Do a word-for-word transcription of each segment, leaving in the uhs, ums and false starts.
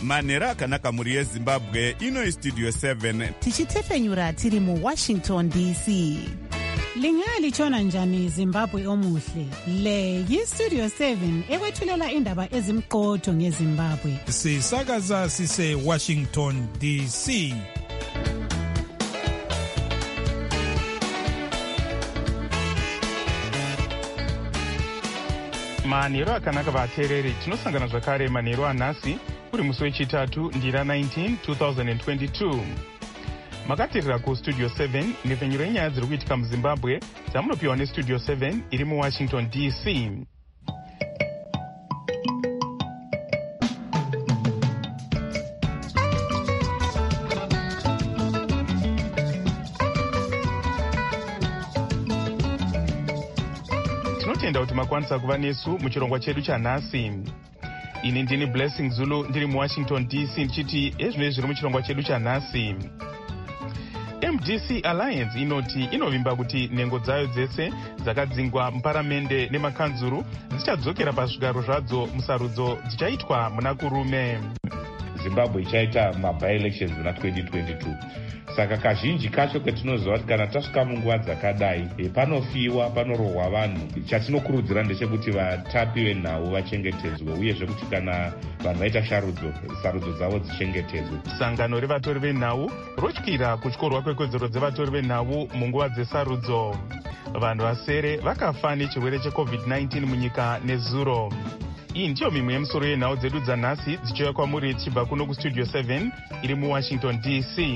manhero akanaka mhuri yezimbabwe. Ino istudio seven tichitefenyura tiri muwashington D C. Lingalitshona njani Zimbabwe omuhle? Le yistudio seven ekwethulela indaba ezimqotho ngeZimbabwe. Sisakaza sise Washington D C. manhero akanaka vateereri, tinosangana zvakare manhero anhasi kuri musi wechitatu ndira nineteen twenty twenty-two. Makateerera kustudio seven nhefenyuro yenyaya dziri kuitika muzimbabwe dzamunopiwa nestudio seven iri muwashington D C. tinotenda kuti makwanisa kuva nesu muchirongwa chedu chanhasi. Ini ndini Blessing Zulu ndiri muwashington D C ndichiti ezvinoi zviri muchirongwa chedu chanhasi. M D C Alliance inoti inovimba kuti nhengo dzayo dzese dzakadzingwa muparamende nemakanzuru dzichadzokera pazvigaro zvadzo musarudzo dzichaitwa muna kurume. Zimbabwe ichaita maby-elections muna twenty twenty-two. Saka kazhinji kacho ketinoziva kuti kana tasvika munguva dzakadai panofiwa, panorohwa vanhu, chatinokurudzira ndechekuti vatapi venhau vachengetedzwe, uyezve kuti kana vanhu vaita sharudzo, sarudzo dzavo dzichengetedzwe. Sangano revatori venhau rotyira kutyorwa kwekodzero dzevatori venhau munguva dzesarudzo. Vanhu vasere vakafa nechirwere checovid nineteen munyika nezuro. Iyi ndiyo mimwe yemusoro yenhau dzedu dzanhasi dzichiuya kwamuri tichibva kuno kustudio seven iri muwashington D C.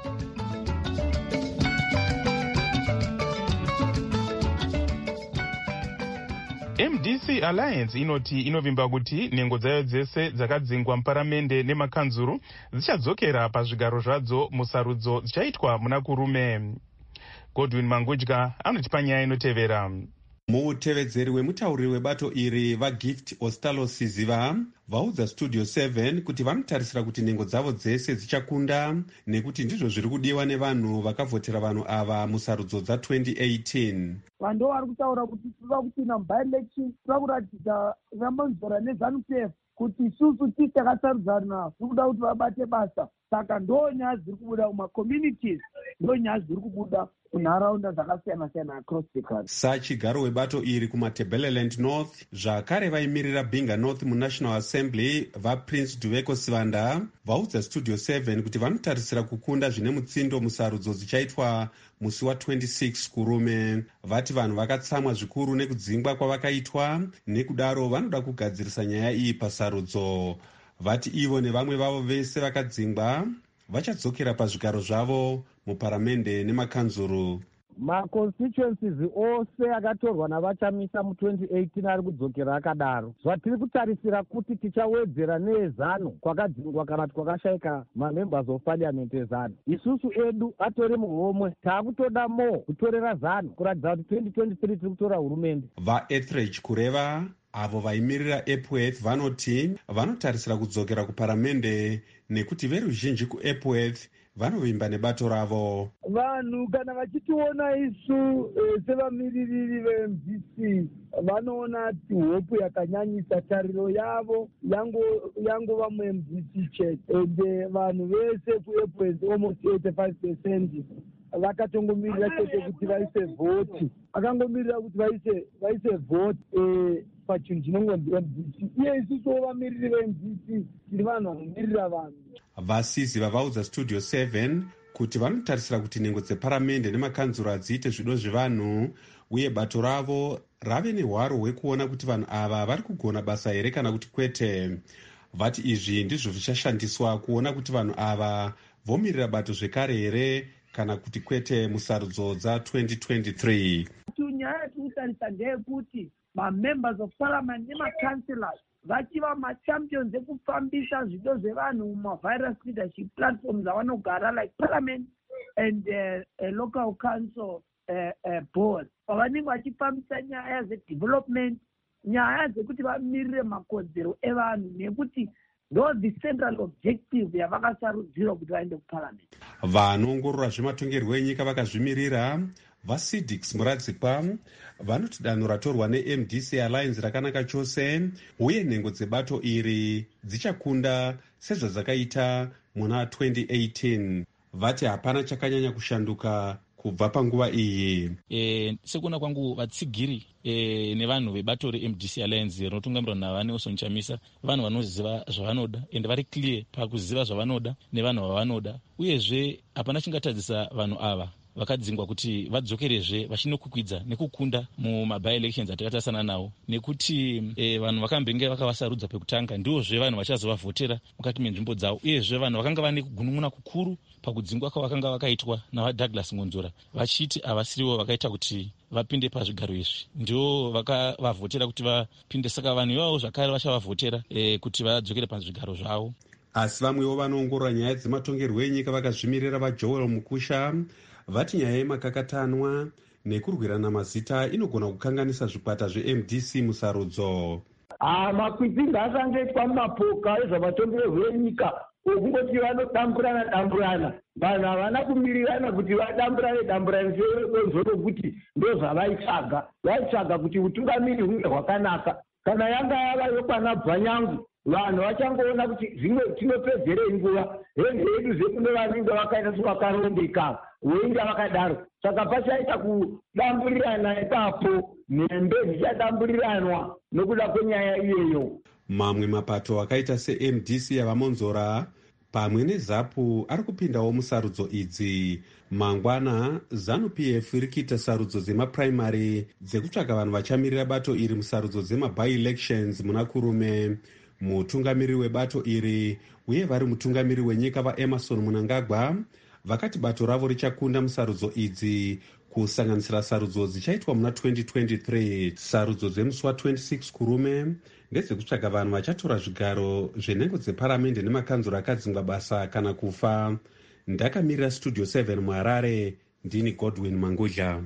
M D C Alliance inoti inovimba kuti nhengo dzayo dzese dzakadzingwa muparamende nemakanzuru dzichadzokera pazvigaro zvadzo musarudzo dzichaitwa muna kurume. Godwin Mangudya anotipa nyaya inotevera. Mutevedzeri wemutauriri webato iri vaGift Ostalosiziva vaudza studio seven kuti vanotarisira kuti nhengo dzavo dzese dzichakunda nekuti ndizvo zviri kudiwa nevanhu vakavhotera vanhu ava musarudzo dza twenty eighteen. Vanhu vari kutaura kuti tinoda kupinda muby-election, tinoda kuratidza ramanzora neZANU-P F kuti isusu tisi takasarudzana tikuda kuti vabate basa. Saka ndo nyaya dziri kubuda mumacommunities, ndo nyaya dziri kubuda kunharaunda dzakasiyana siyana across the country. Sachigaro webato iri kumaTebeleland North, zvakare vaimirira Binga North muNational Assembly vaPrince Duveko Sivanda vaudza studio seven kuti vanotarisira kukunda zvine mutsindo musarudzo dzichaitwa musi wa twenty-six kurume. Vati vanhu vakatsamwa zvikuru nekudzingwa kwavakaitwa, nekudaro vanoda kugadzirisa nyaya iyi pasarudzo. Vati ivo nevamwe vavo vese vakadzingwa vachadzokera pazvigaro zvavo muparamende nemakanzuru. Maconstituencies ose akatorwa navachamisa mu twenty eighteen ari kudzokera akadaro. Zvatiri kutarisira kuti tichawedzera neezano kwakadzingwa kana kwakashaika mamembers of parliament ezano. Isusu edu atori muhomwe, taakutoda mo kutorera zano kuratidza kuti twenty twenty-three tiri kutora hurumende. VaEthridge Kureva avo vaimirira Epworth vanoti vanotarisira kudzokera kuparamende nekuti veruzhinji kuEpworth vanovimba nebato ravo. Vanhu kana vachitiona isu e, sevamiririri ve-M D C vanoona kuti hopu yakanyanyisa tariro yavo yangova mu-M D C chete, ende vanhu vese kuEpworth almost eighty-five percent vakatongomirira chete kuti vaise vhoti, vakangomirira kuti vaise vaise vhoti e, pachinhu chinongonzi M D C. Iye isusu vamiriri ve-M D C tiri vanhu vanomirira vanhu. Vasizi vavaudza studio seven kuti vanotarisira kuti nhengo dzeparamende nemakanzuro dziite zvido zvevanhu, uye bato ravo rave nehwaro hwekuona kuti vanhu ava vari kugona basa here kana kuti kwete. Vati izvi ndizvo zvichashandiswa kuona kuti vanhu ava vomirira bato zvekare here kana kuti kwete musarudzo dza twenty twenty-three. Nyaya yatinotarisa ndeyekuti mamembers of parliament nemakanselors vachiva machampions ekufambisa zvido zvevanhu mumavirus leadership platforms avanogara like parliament and uh, a local council uh, uh, board, pavanenge vachifambisa nyaya dzedevelopment, nyaya dzekuti vamirire makodzero evanhu, nekuti ndo the central objective yavakasarudzirwa kuti vaende kuparliament. Vanoongorora zvematongerwo enyika vakazvimirira vaCedix Muradzikwa vanoti danho ratorwa neM D C Alliance rakanaka chose, uye nhengo dzebato iri dzichakunda sezvazakaita muna twenty eighteen. Vati hapana chakanyanya kushanduka kubva panguva iyi. E, sekuona kwangu vatsigiri e, nevanhu vebato reM D C Alliance rinotungamirwa naVaNelson Chamisa vanhu vanoziva zvavanoda ende vari clear pakuziva zvavanoda nevanhu vavanoda, uyezve hapana chingatadzisa vanhu ava vakadzingwa kuti vadzokerezve vachinokukwidza nekukunda mumaby-elections atakatasana nawo, nekuti e, vanhu vakambenge vakavasarudza pekutanga ndivozve vanhu vachazovavhotera mukati menzvimbo dzavo, uyezve vanhu vakanga vane kugunun'una kukuru pakudzingwa kwavakanga vakaitwa navaDouglas Ngonzora vachiti havasirivo vakaita kuti vapinde pazvigaro izvi, ndivo vakavavhotera kuti vapinde. Saka vanhu ivavo zvakare vachavavhotera e, kuti vadzokere pazvigaro zvavo. Asi vamwewo vanoongorora nyaya dzematongerwo enyika vakazvimirira vaJoel Mukusha vati nyaya yemakakatanwa nekurwirana mazita inogona kukanganisa zvikwata zveM D C musarudzo. Ah, makwidzi ngaasangoitwa mumapoka ezvamatongerwo enyika okungoti vanodamburana damburana, vanhu havana kumirirana kuti vadamburane damburane seonzo rokuti ndozvavaitsvaga. Vaitsvaga kuti utungamiri hunge hwakanaka. Kana yanga yava yokwana Bvanyangu, vanhu vachangoona kuti zvimwe tinopedzerei nguva henge yedu zvekune vanenge vakaita sevakarondeka voinga vakadaro. Saka pachaita kudamburirana ipapo, nhembe dzichadamburiranwa nokuda kwenyaya iyeyo. Mamwe mapato akaita seM D C yavaMonzora pamwe neZAPU ari kupindawo musarudzo idzi. Mangwana ZANU-P F iri kuita sarudzo dzemapuraimari dzekutsvaga vanhu vachamirira bato iri musarudzo dzemaby-elections muna kurume. Mutungamiri webato iri uye vari mutungamiri wenyika vaEmerson Mnangagwa vakati bato ravo richakunda musarudzo idzi kusanganisira sarudzo dzichaitwa muna twenty twenty-three. Sarudzo dzemusi wa26 kurume ndedzekutsvaga vanhu vachatora zvigaro zvenhengo dzeparamende nemakanzuro akadzingwa basa kana kufa. Ndakamirira Studio seven muHarare, ndini Godwin Mangudla.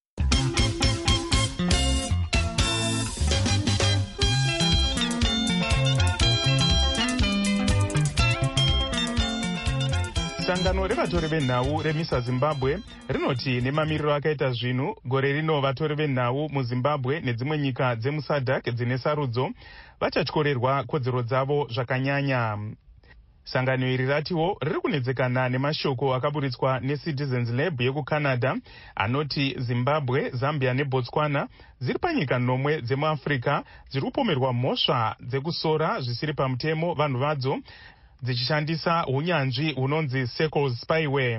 Sangano revatori venhau remisa Zimbabwe rinoti nemamiriro akaita zvinhu gore rino vatori venhau muZimbabwe nedzimwe nyika dzemuSADC dzine sarudzo vachatyorerwa kodzero dzavo zvakanyanya. Sangano iri ratiwo riri kunedzekana nemashoko akaburitswa neCitizens Lab yekuCanada anoti Zimbabwe, Zambia neBotswana dziri panyika nomwe dzemuAfrica dziri kupomerwa mhosva dzekusora zvisiri pamutemo vanhu vadzo dzichishandisa unyanzvi hunonzi Circles spyware.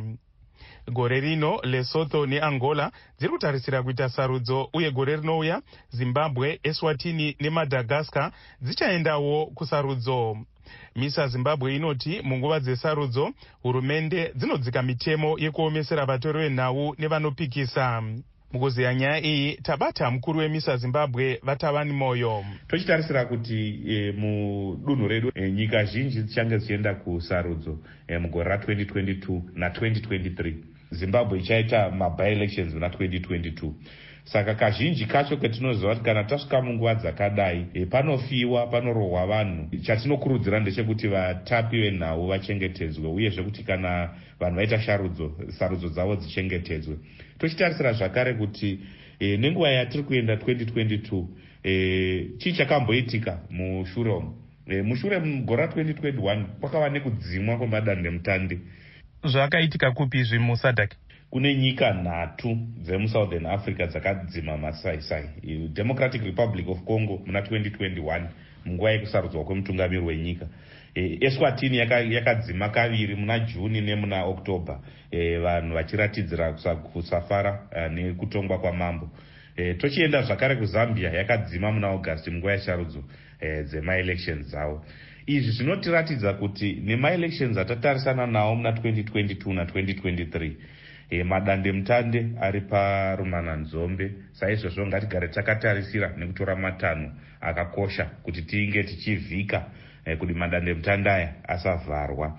Gore rino Lesotho neAngola dziri kutarisira kuita sarudzo, uye gore rinouya Zimbabwe, Eswatini neMadagascar dzichaendawo kusarudzo. Misa Zimbabwe inoti munguva dzesarudzo hurumende dzinodzika mitemo yekuomesera vatori venhau nevanopikisa. Mukuziya nyaya iyi tabata mukuru wemisa Zimbabwe Vatavani Moyo. Tochitarisira kuti e, mudunhu redu e, nyika zhinji dzichange dzichienda kusarudzo e, mugore ra twenty twenty-two na twenty twenty-three. Zimbabwe ichaita maby-elections na twenty twenty-two. Saka kazhinji kacho ketinoziva kuti kana tasvika munguva dzakadai e, panofiwa, panorohwa vanhu. Chatinokurudzira ndechekuti vatapi venhau vachengetedzwe, uyezve kuti kana vanhu vaita sarudzo sarudzo dzavo dzichengetedzwe. Tochitarisira zvakare kuti e, nenguva yatiri kuenda twenty twenty-two e, chii chakamboitika mushure umu. E, mushure mugore ra twenty twenty-one kwakava nekudzimwa kwemadandemutande. Zvakaitika kupi zvi muSADC? Kune nyika nhatu dzemuSouthern Africa dzakadzima masaisai. Democratic Republic of Congo muna twenty twenty-one munguva yekusarudzwa kwemutungamiri wenyika. E, Eswatini yakadzima yaka kaviri muna Juni nemuna October, e, vanhu vachiratidzira kusafara uh, nekutongwa kwamambo. E, tochienda zvakare kuZambia yakadzima muna August munguva yesarudzo e, dzema-elections dzavo. Izvi zvinotiratidza kuti nema-elections atatarisana nawo muna twenty twenty-two na twenty twenty-three e, madandemutande ari parumana nzombe. Saizvozvo ngatigare takatarisira nekutora matanho akakosha kuti tinge tichivhika e, kuti madandemutande aya asavharwa.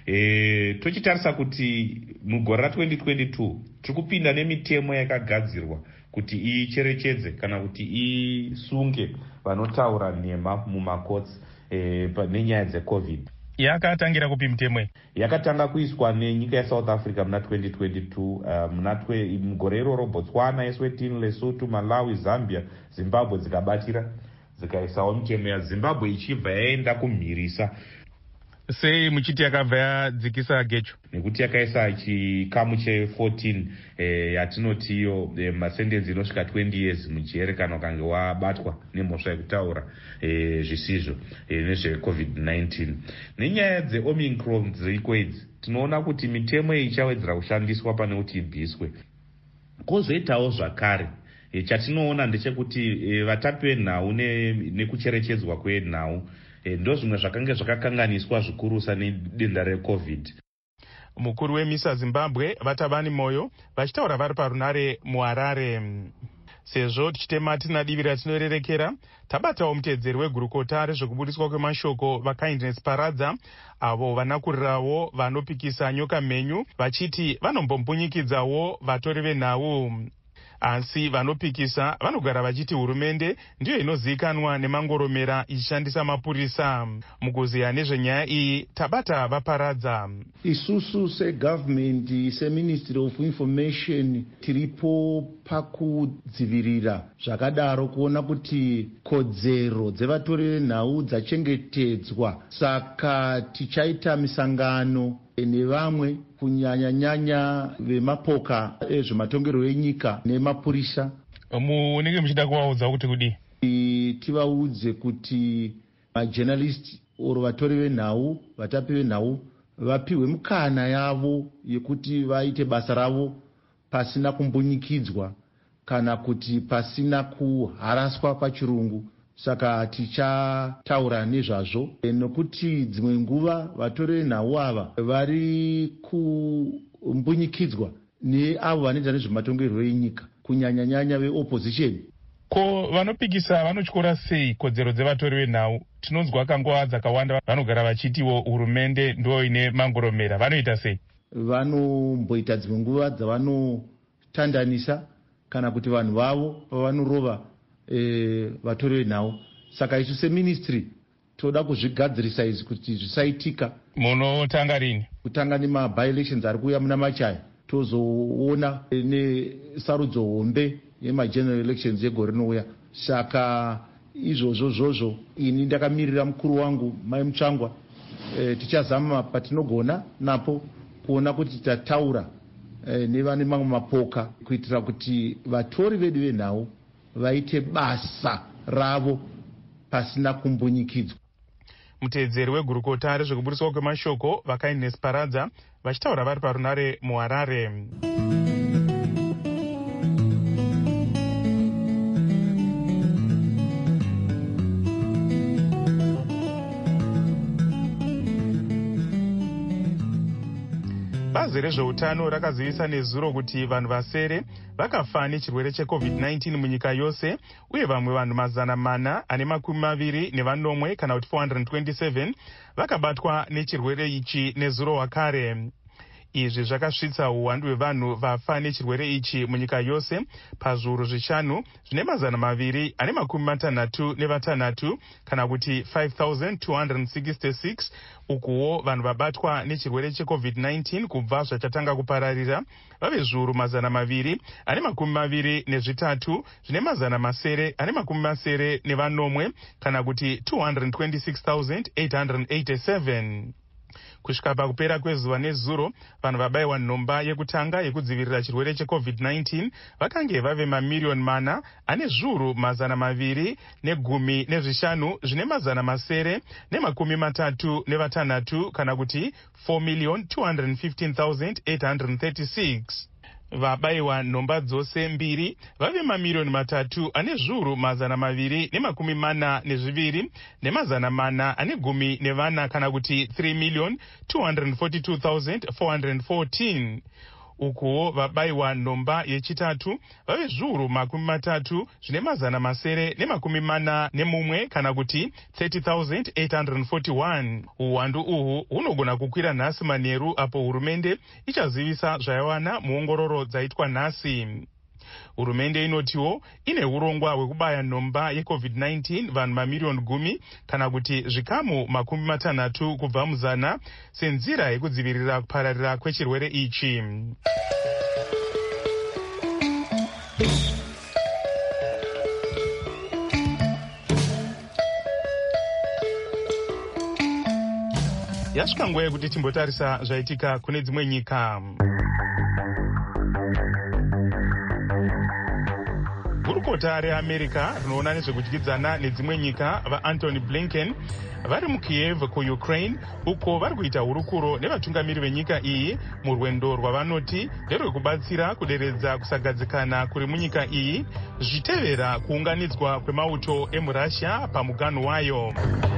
E, tochitarisa kuti mugore ra twenty twenty-two tiri kupinda nemitemo yakagadzirwa kuti icherechedze kana kuti isunge vanotaura nhema mumakotsi e, nenyaya dzeCovid. Yakatangira kupi mitemo iyi? Yakatanga kuiswa nenyika yeSouth Africa muna twenty twenty-two, uh, muna mugore iroro Botswana, Eswatini, Lesotho, Malawi, Zambia, Zimbabwe dzikabatira dzikaisawo mitemo ya Zimbabwe ichibva yaenda kumhirisa. sei muchiti yakabva yadzikisa gecho? Nekuti yakaisa chikamu che14 eh, yatinoti iyo eh, masentensi inosvika twenty years mujere kana ukange wabatwa nemhosva yekutaura eh, zvisizvo eh, nezvecovid nineteen. Nenyaya dzeomicron dziriko idzi tinoona kuti mitemo iyi ichawedzera kushandiswa pane kuti ibviswe. Kozoitawo zvakare e, chatinoona ndechekuti e, vatapi venhau nekucherechedzwa kwenhau e, ndo zvimwe zvakange zvakakanganiswa zvikurusa nedenda recovid. Mukuru wemisa Zimbabwe Vatabani Moyo vachitaura vari parunare muHarare. Sezvo tichitema tina divi ratinorerekera, tabatawo mutedzeri wegurukota rezvekubudiswa kwemashoko vaKindness Paradza, avo vanakurirawo vanopikisa nyoka mhenyu vachiti vanombombunyikidzawo vatori venhau. Asi vanopikisa vanogara vachiti hurumende ndiyo inozivikanwa nemangoromera ichishandisa mapurisa. Mukuziya nezvenyaya iyi tabata vaParadza. Isusu segovernment, seministry of information, tiripo pakudzivirira zvakadaro kuona kuti kodzero dzevatori venhau dzachengetedzwa. Saka tichaita misangano nevamwe kunyanya-nyanya vemapoka ezvematongerwo enyika nemapurisa. Munenge muchida kuvaudza kuti kudi? Tivaudze kuti majournalist oro vatori venhau, vatapi venhau vapiwe mukana yavo yekuti vaite basa ravo pasina kumbunyikidzwa kana kuti pasina kuharaswa pachirungu. Saka tichataura nezvazvo nokuti dzimwe nguva vatori venhau ava vari kumbunyikidzwa neavo vanoita nezvematongerwo enyika kunyanya-nyanya veopposition. Ko vanopikisa vanotyora sei kodzero dzevatori venhau? Tinonzwa kanguva dzakawanda vanogara vachitiwo hurumende ndo ine mangoromera. Vanoita sei? Vanomboita dzimwe nguva dzavanotandanisa kana kuti vanhu vavo pavanorova E, vatori venhau. Saka isu seministry toda kuzvigadzirisa izvi kuti zvisaitika. Munotanga rini? Kutanga nemabi-elections ari kuuya muna Machaya, tozoona nesarudzo hombe yemageneral elections yegore rinouya. Saka izvozvo zvozvo ini ndakamirira mukuru wangu Mai Mutsvangwa, e, tichazama patinogona napo kuona kuti tataura e, nevane mamwe mapoka kuitira kuti vatori vedu venhau vaite basa ravo pasina kumbunyikidzwa. Mutedzeri wegurukota rezvekubudiswa kwemashoko vaKindness Paradza vachitaura vari parunare muHarare. Bazi rezveutano rakazivisa nezuro kuti vanhu vasere vakafa nechirwere checovid nineteen munyika yose, uye vamwe vanhu mazana mana ane makumi maviri nevanomwe kana kuti four hundred twenty-seven vakabatwa nechirwere ichi nezuro wakare. Izvi zvakasvitsa uwandu hwevanhu vafa nechirwere ichi munyika yose pazviuru zvishanu zvine mazana maviri ane makumi matanhatu nevatanhatu kana kuti five thousand two hundred sixty-six. Ukuwo vanhu vabatwa nechirwere checovid nineteen kubva zvachatanga kupararira vave zviuru mazana maviri ane makumi maviri nezvitatu zvine mazana masere ane makumi masere nevanomwe kana kuti two hundred twenty-six thousand eight hundred eighty-seven. Kusvika pakupera kwezuva nezuro, vanhu vabayiwa nhomba yekutanga yekudzivirira chirwere checovid nineteen vakange vave mamiriyoni mana ane zviuru mazana maviri negumi nezvishanu zvine mazana masere nemakumi matatu nevatanhatu kana kuti four million two hundred fifteen thousand eight hundred thirty-six. Vabayiwa nhomba dzose mbiri vave mamiriyoni matatu ane zviuru mazana maviri nemakumi mana nezviviri nemazana mana ane gumi nevana kana kuti three million two hundred forty-two thousand four hundred fourteen. Ukuwo vabayiwa nhomba yechitatu vave zviuru makumi matatu zvine mazana masere nemakumi mana nemumwe kana kuti thirty thousand eight hundred forty-one. Uwandu uhu hunogona kukwira nhasi manheru apo hurumende ichazivisa zvaiwana muongororo dzaitwa nhasi. Hurumende inotiwo ine urongwa hwekubaya nhomba yecovid nineteen vanhu mamiriyoni gumi kana kuti zvikamu makumi matanhatu kubva muzana senzira yekudzivirira kupararira kwechirwere ichi. Yasvika nguva yekuti timbotarisa zvaitika kune dzimwe nyika. Gurukota reAmerica rinoona nezvekudyidzana nedzimwe nyika vaAntony Blinken vari muKiev kuUkraine, uko vari kuita hurukuro nevatungamiri venyika iyi murwendo rwavanoti nderwekubatsira kuderedza kusagadzikana kuri munyika iyi zvichitevera kuunganidzwa kwemauto emuRussia pamuganhu wayo.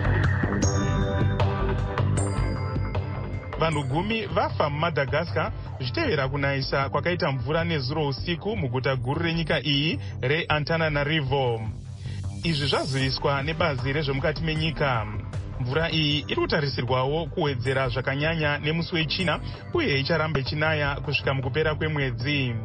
Vanhu gumi vafa muMadagascar zvichitevera kunayisa kwakaita mvura nezuro usiku muguta guru renyika iyi reAntananarivo. Izvi zvaziviswa nebazi rezvemukati menyika. Mvura iyi iri kutarisirwawo kuwedzera zvakanyanya nemusi wechina uye icharamba ichinaya kusvika mukupera kwemwedzi.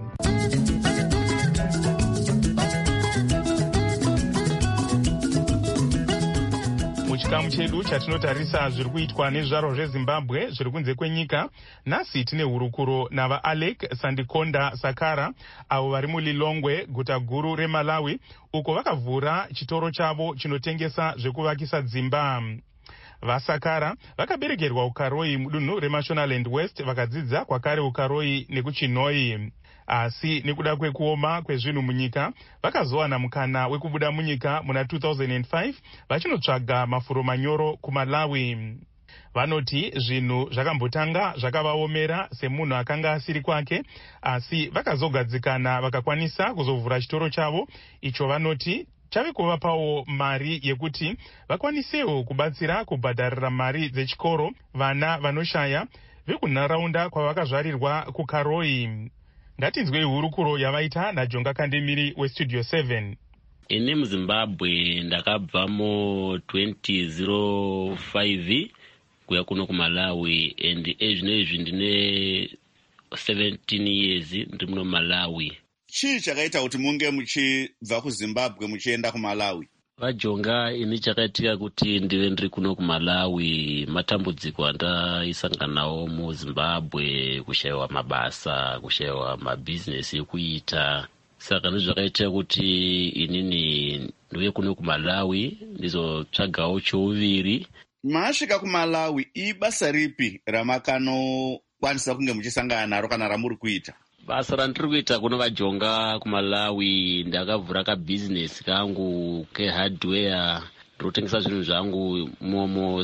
Muchikamu chedu chatinotarisa zviri kuitwa nezvaro zveZimbabwe zviri kunze kwenyika, nhasi tine hurukuro navaAlec Sandikonda Sakara avo vari muLilongwe, guta guru reMalawi, uko vakavhura chitoro chavo chinotengesa zvekuvakisa dzimba. VaSakara vakaberekerwa ukaroi mudunhu reMashonaland West, vakadzidza kwakare ukaroi nekuChinoi. Asi nekuda kwekuoma kwezvinhu munyika vakazowana mukana wekubuda munyika muna two thousand five vachinotsvaga mafuro manyoro kuMalawi. Vanoti zvinhu zvakambotanga zvakavaomera semunhu akanga asiri kwake, asi vakazogadzikana vakakwanisa kuzovhura chitoro chavo icho vanoti chave kuvapawo mari yekuti vakwanisewo kubatsira kubhadharira mari dzechikoro vana vanoshaya vekunharaunda kwavakazvarirwa kuKaroi. Ngatinzwei hurukuro yavaita naJonga Kandemiri weStudio seven. Ini muZimbabwe ndakabvamo twenty oh five kuya kuno kuMalawi, and ezvino izvi ndine seventeen years ndiri muno Malawi. Chii chakaita kuti munge muchibva kuZimbabwe muchienda kuMalawi? Vajonga, ini chakaitika kuti ndive ndiri kuno kuMalawi matambudziko andaisangana nawo muZimbabwe, kushayiwa mabasa, kushayiwa mabhizinesi ekuita. Saka ndizvakaita kuti inini ndiuye kuno kuMalawi ndizotsvagawo chouviri. Masvika kuMalawi, ibasa ripi ramakanokwanisa kunge muchisangana naro kana ramuri kuita? Basa randiri kuita kuno Vajonga kuMalawi, ndakavhura kabhizinesi kangu kehardware, ndinotengesa zvinhu zvangu momo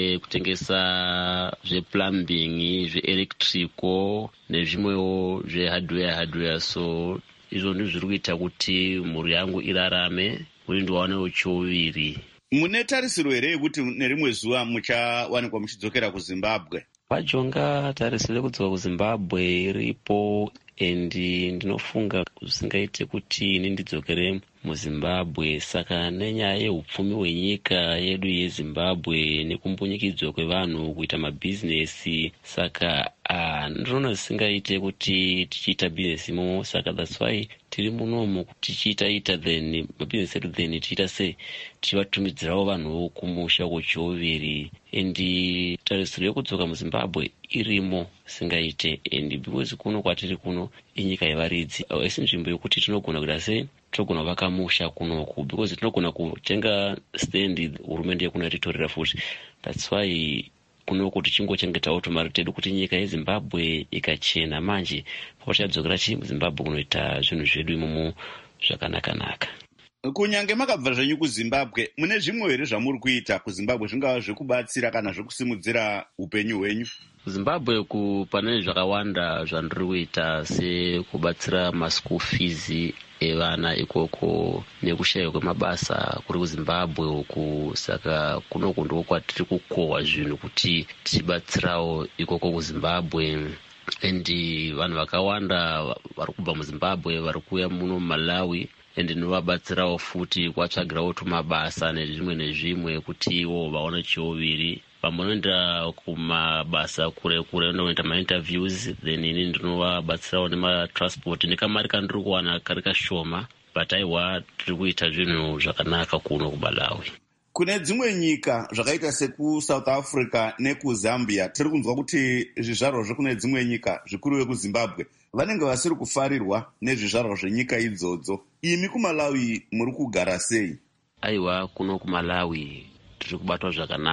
sekutengesa zveplumbing, zveelectrical nezvimwewo zvehardware hardware. So izvo ndizvo zviri kuita kuti mhuri yangu irarame uye ndiwanewo chouviri. Mune tarisiro here yekuti nerimwe zuva muchawanikwa muchidzokera kuZimbabwe? Vajonga, tarisiro yekudzoka kuZimbabwe iripo, and ndinofunga zvisingaite kuti ini ndidzokere muZimbabwe. Saka nenyaya yeupfumi hwenyika yedu yeZimbabwe nekumbunyikidzwa kwevanhu kuita mabhizinesi, saka ah, ndinoona zvisingaite kuti tichiita bhizinesi imomo. Saka that's why tiri munomu tichiita ita then mabhizinesi edu then tichiita sei tichivatumidzirawo vanhuwo kumusha kwechiuviri. And tarisiro yekudzoka muZimbabwe irimo singaite, and because kuno kwatiri kuno inyika yevaridzi, isi nzvimbo yekuti tinogona kuita sei tinogona kuvaka musha kunoku, because tinogona kutenga stand hurumende yekuno yatitorera futi. That's why kunoku tichingochengetawo tumari tedu kuti nyika yeZimbabwe ikachena manje pakuchadzokera chi muZimbabwe kunoita zvinhu zvedu imomo zvakanakanaka. Kunyange makabva zvenyu kuZimbabwe, mune zvimwe here zvamuri kuita kuZimbabwe zvingava zvekubatsira kana zvekusimudzira upenyu hwenyu? Zimbabwe ku pane zvakawanda zvandiri kuita, sekubatsira maschool fees evana ikoko nekushayiwa kwemabasa kuri kuZimbabwe uku. Saka kunoku ndiko kwatiri kukohwa zvinhu kuti tichibatsirawo ikoko kuZimbabwe. And vanhu vakawanda vari kubva muZimbabwe vari kuuya muno Malawi, and ndinovabatsirawo futi kwatsvagirawo tumabasa nezvimwe nezvimwe kuti ivo vaone chiuviri. Pamunoenda kumabasa kure kure unoita mainterviews, then ini ndinovabatsirawo nematransport nekamari kandiri kuwana kari kashoma, but aiwa tiri kuita zvinhu zvakanaka kuno kuMalawi. Kune dzimwe nyika zvakaita sekuSouth Africa nekuZambia, tiri kunzwa kuti zvizvarwa zvekune dzimwe nyika zvikuru vekuZimbabwe vanenge vasiri kufarirwa nezvizvarwa zvenyika idzodzo. Imi kuMalawi muri kugara sei? Aiwa, kuno kuMalawi tiri kubatwa zvakanaka.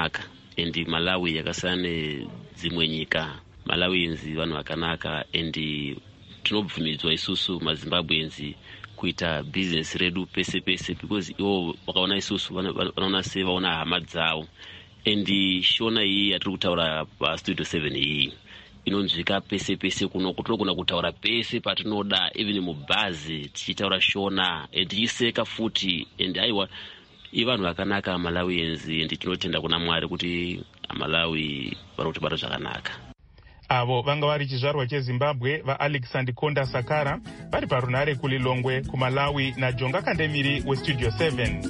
and Malawi yakasiyana nedzimwe nyika. Malawians vanhu vakanaka and tinobvumidzwa isusu maZimbabweans kuita business redu pese pese because ivo vakaona isusu vanoona se vaona hama dzavo. And shona iyi yatiri kutaura pastudio seven iyi inonzwika pese pese kuno kutogona kutaura pese patinoda even mubhazi tichitaura shona and tichiseka futi and aiwa ivanhu vakanaka Malawians and tinotenda kuna Mwari kuti Malawi vari kutibata zvakanaka. Avo vanga vari chizvarwa cheZimbabwe vaAlexander Konda Sakara vari parunhare kuLilongwe kuMalawi naJonga Kandemiri westudio seven.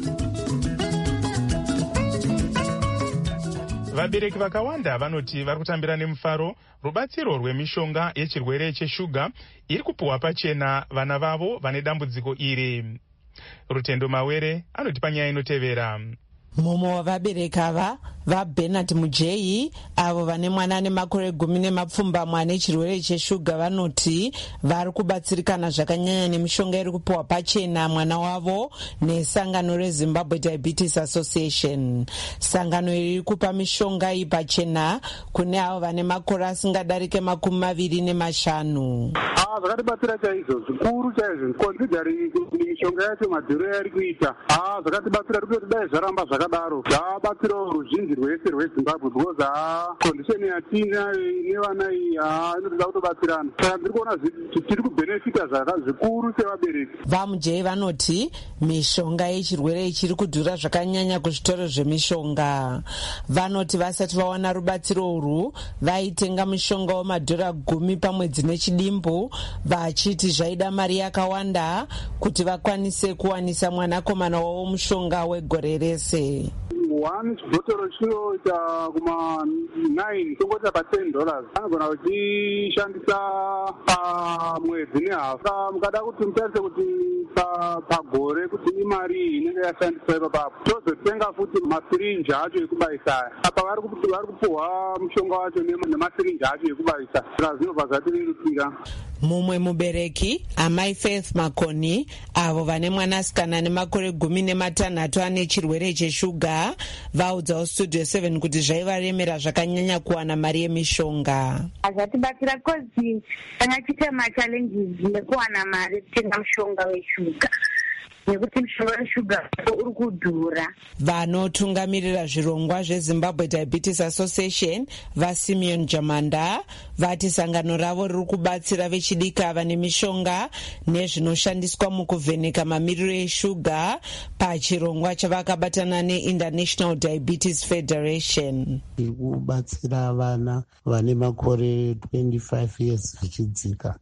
Vabereki vakawanda vanoti vari kutambira nemufaro rubatsiro rwemishonga yechirwere cheshuga iri kupuhwa pachena vana vavo vane dambudziko iri. Rutendo Mawere anoti panyaya inotevera. Mumwe wavabereki ava vaBernard Mujeyi avo vane mwana ane makore gumi nemapfumbamwe ane chirwere cheshuga vanoti vari kubatsirikana zvakanyanya nemishonga iri kupuhwa pachena mwana wavo nesangano reZimbabwe Diabetes Association. Sangano iri kupa mishonga iyi pachena kune avo vane makore asingadarike makumi maviri nemashanu. Ah, zvakatibatsira chaizvo zvikuru chaizvo konzigari mishonga yacho madhiro yari kuita. Ah, zvakatibatsira kuti dai zvaramba zvakadaro zvabatsirawo ruzhinji rwese rweZimbabwe because ah condition yatina nevana iyi ah inotoda kutobatsirana. Saka ndiri kuona tiri kubhenefita zvikuru sevabereki. VaMujeyi vanoti mishonga yechirwere ichiri kudhura zvakanyanya kuzvitoro zvemishonga. Vanoti vasati vawana rubatsiro urwu vaitenga mushonga wemadhora gumi pamwedzi nechidimbu vachiti zvaida mari yakawanda kuti vakwanise kuwanisa mwanakomana wavo mushonga wegore rese. One chibhotoro chinoita kuma nine tongota pa ten dollars anogona kuchishandisa pamwedzi nehafa. Mukada kuti mutarise kuti pagore kuti imari inenge yashandiswa ipapapo tozotenga futi masirinji acho ekubaisa apa vari kupuhwa mushonga wacho nemasirinji acho ekubaisa saka zvinobva zvatirerukira. Mumwe mubereki amai Faith Makoni avo vane mwanasikana ane makore gumi nematanhatu ane chirwere cheshuga vaudzawo studio seven kuti zvaivaremera zvakanyanya kuwana mari yemishonga. Zvatibatsira kozi tanga tiita machallenges nekuwana mari kutenga mushonga weshuga nekuti mushonga weshuga uri kudhura. Vanotungamirira zvirongwa zveZimbabwe Diabetes Association vaSimeon Jamanda vati sangano ravo riri kubatsira vechidiki ava nemishonga nezvinoshandiswa mukuvheneka mamiriro eshuga pachirongwa chavakabatana neInternational Diabetes Federation. Iri kubatsira vana vane makore twenty-five years zvichidzika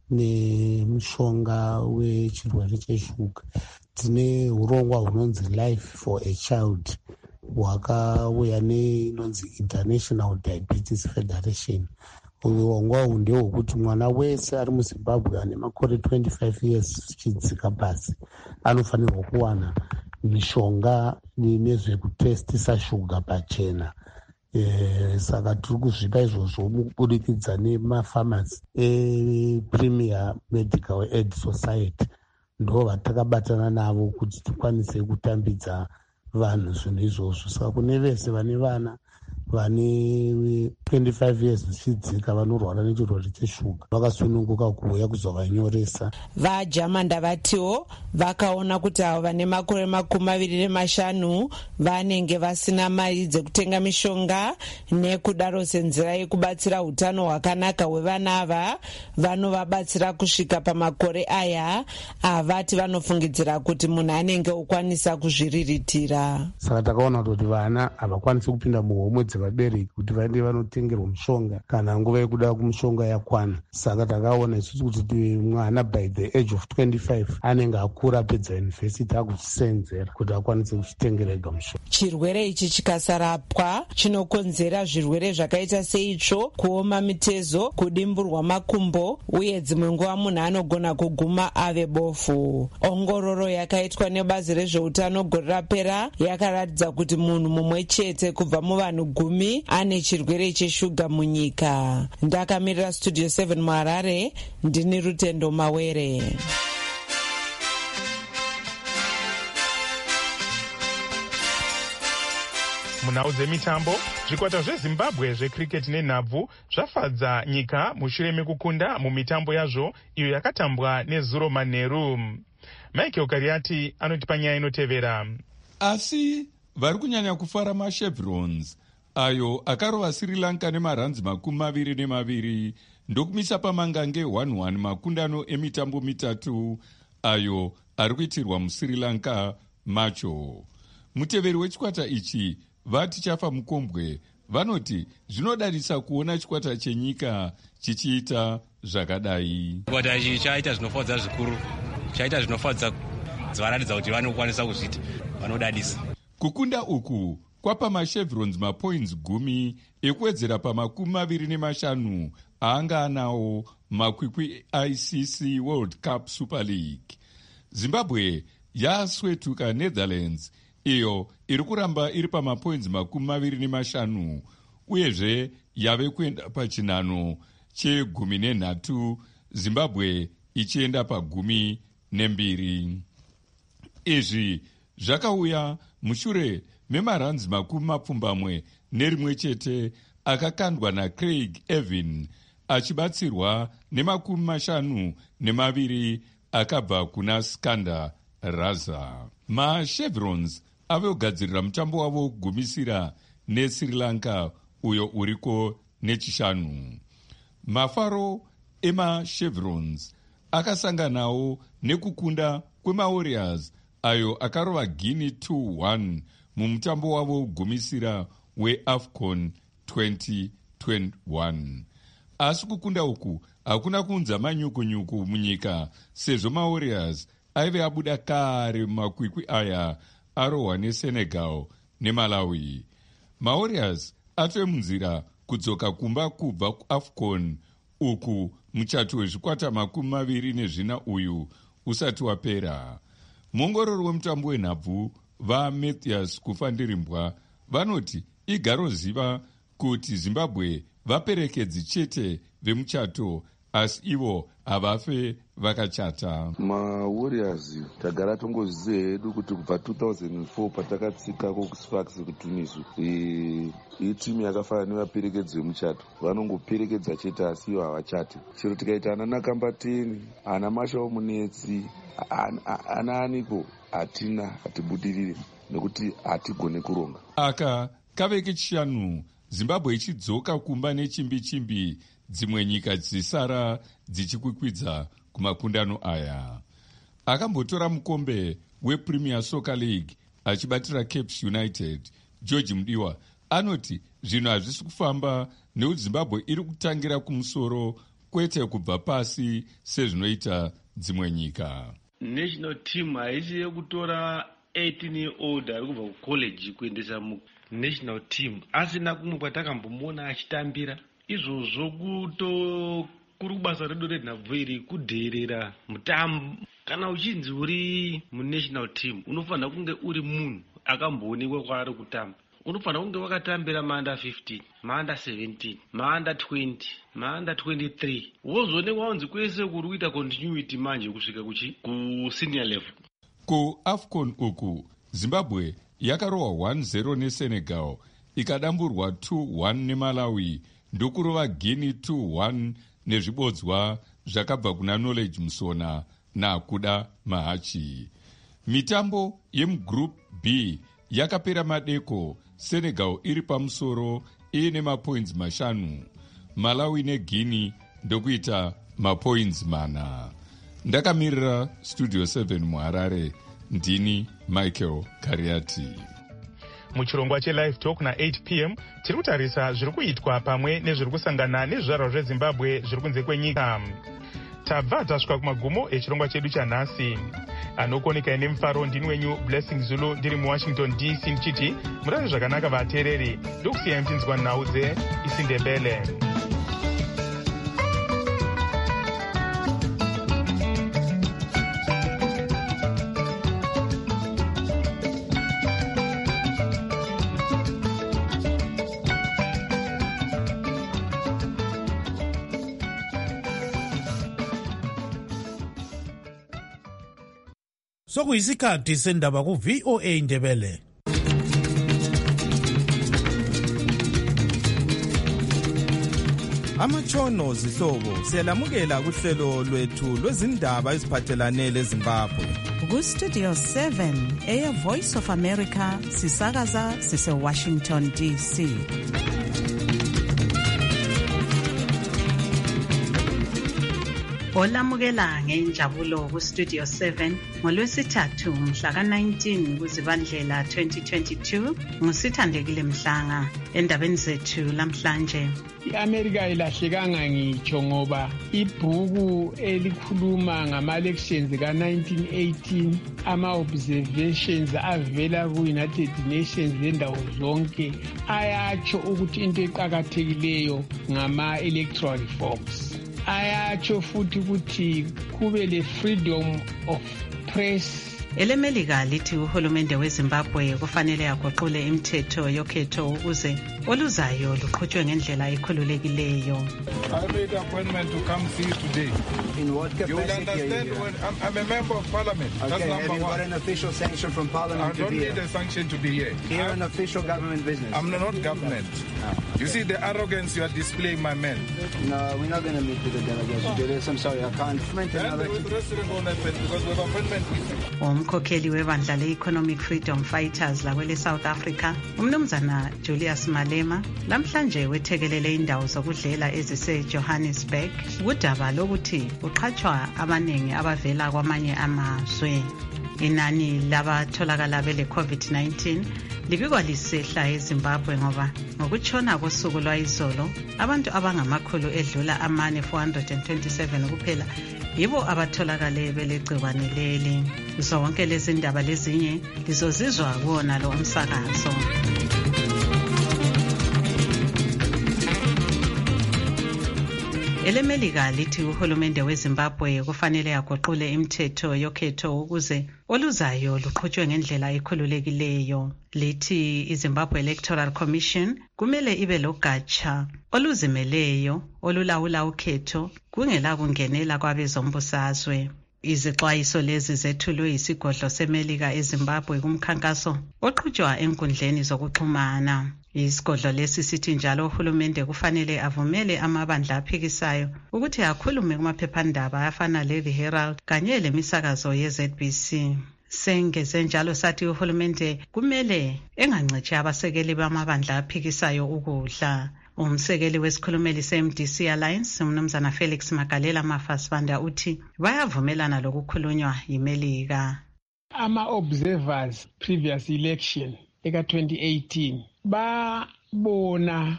nemushonga wechirwere cheshuga. Tine urongwa hunonzi Life for a Child hwakauya neinozi International Diabetes Federation. Urongwa uhu ndehwokuti mwana wese ari muZimbabwe ane makore twenty-five years zvichidzika pasi anofanirwa kuwana mishonga nezvekutestisa shuga pachena. Eh, saka tiri kuzvipa izvozvo mubudikidza nemafamasi ePremier Medical Aid Society ndo vatakabatana navo kuti tikwanise kutambidza vanhu zvinhu izvozvo. Saka kune vese vane vana vane twenty-five years zvichidzika vanorwara nechirwere cheshuga vakasununguka kuuya kuzovanyoresa. VaJamanda vatiwo vakaona kuti avo vane makore makumi maviri nemashanu vanenge vasina mari dzekutenga mishonga nekudaro senzira yekubatsira utano hwakanaka hwevana ava vanovabatsira kusvika pamakore aya avati vanofungidzira kuti munhu anenge okwanisa kuzviriritira. Saka takaona kuti vana havakwanisi kupinda muhomwe dzevabereki kuti vaende vanotengerwa mushonga kana nguva yekuda kumushonga yakwana. Saka takaona isusu kuti mwana by the age of twenty-five anenge akura apedza yunivhesiti akuchisenzera kuti akwanise kuchitengera ega mushonga. Chirwere ichi chikasarapwa chinokonzera zvirwere zvakaita seitsvo, kuoma mitezo, kudimburwa makumbo uye dzimwe nguva munhu anogona kuguma ave bofu. Ongororo yakaitwa nebazi rezveutano gore rapera yakaratidza kuti munhu mumwe chete kubva muvanhu gumi ane chirwere cheshuga munyika. Ndakamirira studio seven muHarare, ndini Rutendo Mawere. munhau dzemitambo, zvikwata zvezimbabwe zvecricket nenhabvu zvafadza nyika mushure mekukunda mumitambo yazvo iyo yakatambwa nezuro manheru. Michael Kariati anotipa nyaya inotevera. Asi vari kunyanya kufara machevrons ayo akarova Sri Lanka nemaranzi makumi maviri nemaviri ndokumisa pamangange one one makundano emitambo mitatu ayo ari kuitirwa muSri Lanka macho. Muteveri wechikwata ichi vati chafa mukombwe vanoti zvinodadisa kuona chikwata chenyika chichiita zvakadai. Chikwata ichi chaita zvinofadza zvikuru, chaita zvinofadza dzavaratidza kuti vanokwanisa kuzvita, vanodadisa. Kukunda uku kwapa machevrons mapoints gumi ekuwedzera pamakumi maviri nemashanu aanga anawo makwikwi I C C World Cup Super League. Zimbabwe yaswetuka Netherlands iyo iri kuramba iri pamapoints makumi maviri nemashanu uyezve yave kuenda pachinhano chegumi nenhatu, Zimbabwe ichienda pagumi nembiri. Izvi zvakauya mushure memaranzi makumi mapfumbamwe nerimwe chete akakandwa naCraig Evin achibatsirwa nemakumi mashanu nemaviri akabva kuna Skanda Raza. MaChevrons ave kugadzirira mutambo wavo kugumisira neSri Lanka uyo uriko nechishanu. Mafaro emaChevrons akasanganawo nekukunda kwemaWarriors ayo akarova Guinea two one mumutambo wavo kugumisira weAFCON twenty twenty-one. Asi kukunda uku hakuna kunza manyukunyuku munyika sezvo maWarriors aive abuda kare mumakwikwi aya arohwa neSenegal neMalawi. MaWarriors atove munzira kudzoka kumba kubva kuAFCON uku muchato wezvikwata makumi maviri nezvina uyu usati wapera. Muongorori wemutambo wenhabvu vaMatthias Kufandirimbwa vanoti igaro ziva kuti Zimbabwe vaperekedzi chete vemuchato asi ivo havafe vakachata. MaWarriors tagara tongozviziva hedu kuti kubva two thousand four patakatsika kuSfax kuTunis itimu yakafanana nevaperekedzi vemuchato, vanongoperekedza chete asi ivo havachati. Chero tikaita ana Nakambateni, ana Mashao Munetsi, ana aniko hatina, hatibudirire nekuti hatigone kuronga. Aka kave kechishanu Zimbabwe ichidzoka kumba nechimbi chimbi, dzimwe nyika dzisara dzichikwikwidza kumakundano aya. Akambotora mukombe wePremier Soccer League achibatira Cape United, George Mudiwa anoti zvinhu hazvisi kufamba nekuti Zimbabwe iri kutangira kumusoro kwete kubva pasi sezvinoita dzimwe nyika. National team haisi yekutora eighteen year old ari kubva kucollege kuendesa munational team asina kumwe kwatakambomuona achitambira. Izvozvo kuto kuri kubasa redu renhabvu iri kudherera mutambo. Kana uchinzi uri munational team unofanira kunge uri munhu akamboonekwa kwaari kutamba. Unofanira kunge wakatambira maanda fifteen, maanda seventeen, maanda twenty, maanda twenty-three. Wozoonekwa wanzi kwese kuri kuita continuity manje kusvika kuchi kusenior level. KuAFCON uku Zimbabwe yakarohwa one zero neSenegal, ikadamburwa two one neMalawi, ndokurova Guinea two one nezvibodzwa zvakabva kuna Knowledge Musona naKuda Mahachi. Mitambo yemugroup B yakapera madeko, Senegal iri pamusoro iine mapoints mashanu, Malawi neGuinea ndokuita mapoints mana. Ndakamirira Studio seven muHarare, ndini Michael Kariati. Muchirongwa cheLive Talk na eight p m tiri kutarisa zviri kuitwa pamwe nezviri kusangana nezvizvarwa zveZimbabwe zviri kunze kwenyika. Tabva tasvika kumagumo echirongwa chedu chanhasi. Anokoneka nemufaro ndini wenyu Blessing Zulu ndiri muWashington D C ndichiti murare zvakanaka vateereri, ndokusiyai muchinzwa nhau dzeIsiNdebele. Sokuyisikhathi sendaba ku V O A Ndebele. amatshono zihlobo siyalamukela kuhlelo lwethu lwezindaba eziphathelane leZimbabwe. Ku-Studio seven Air Voice of America sisakaza sise-Washington D C. Olamukela ngenjabulo ku-Studio seven ngolwesithathu mhla ka-nineteen kuZibandlela twenty twenty-two ngusithandekile Mhlanga. Endabeni zethu lamhlanje, i-Amerika ilahlekanga ngitsho ngoba ibhuku elikhuluma ngama-elections ka-nineteen eighteen ama-observations avela ku-United Nations lendawo zonke ayatsho ukuthi into eqakathekileyo ngama-electoral reforms. Ayatsho futhi ukuthi kube le freedom of press. Elemelika lithi uhulumende weZimbabwe kufanele aguqule imithetho yokhetho ukuze oluzayo luqhutshwe ngendlela ekhululekileyo. I made an appointment to come see you today. In what capacity? You will understand when I'm, I'm a member of parliament. Okay, That's number have you got one. an official sanction from parliament I to don't be need here? a sanction to be here. Here I'm, an official government business. I'm not government. No. You see the arrogance you are displaying, my man. No, we're not going to meet with the delegation. Oh. Julius, I'm sorry, I can't. And with the rest of the government, because we have appointment with you. Umkhokheli webandla le-Economic Freedom Fighters lakwele South Africa, umnumzana Julius Malema, lamhlanje wethekelele indawo zokudlela ezise-Johannesburg kudaba lokuthi uqhatshwa abaningi abavela kwamanye amazwe. Inani labatholakala bele COVID nineteen libikwa lisehla eZimbabwe ngoba ngokutshona kosuku lwayizolo abantu abangamakhulu edlula amane four hundred twenty-seven kuphela yibo abatholakale belegciwane leli. Zonke lezi ndaba lezinye lizozizwa kuwona lo umsakazo. Elemelika lithi uhulumende weZimbabwe kufanele aguqule imithetho yokhetho ukuze oluzayo luqhutshwe ngendlela ekhululekileyo. Lithi iZimbabwe Electoral Commission kumele ibe logatsha oluzimeleyo olulawula ukhetho kungela kungenela kwabezombusazwe. Izixwayiso lezi zethulwe yisigodlo seMelika eZimbabwe kumkhankaso oqhutshwa enkundleni zokuxhumana. Isigodlo lesi sithi njalo uhulumende kufanele avumele amabandla aphikisayo ukuthi akhulume kumaphephandaba afana le The Herald kanye lemisakazo ye-Z B C. Sengeze njalo sathi uhulumende kumele engancitshi abasekeli bamabandla aphikisayo ukudla. Umsekeli wesikhulumeli se-M D C Alliance umnumzana Felix Magalela Mafasibanda uthi bayavumelana lokukhulunywa yiMelika. Ama-observers previous election eka twenty eighteen babona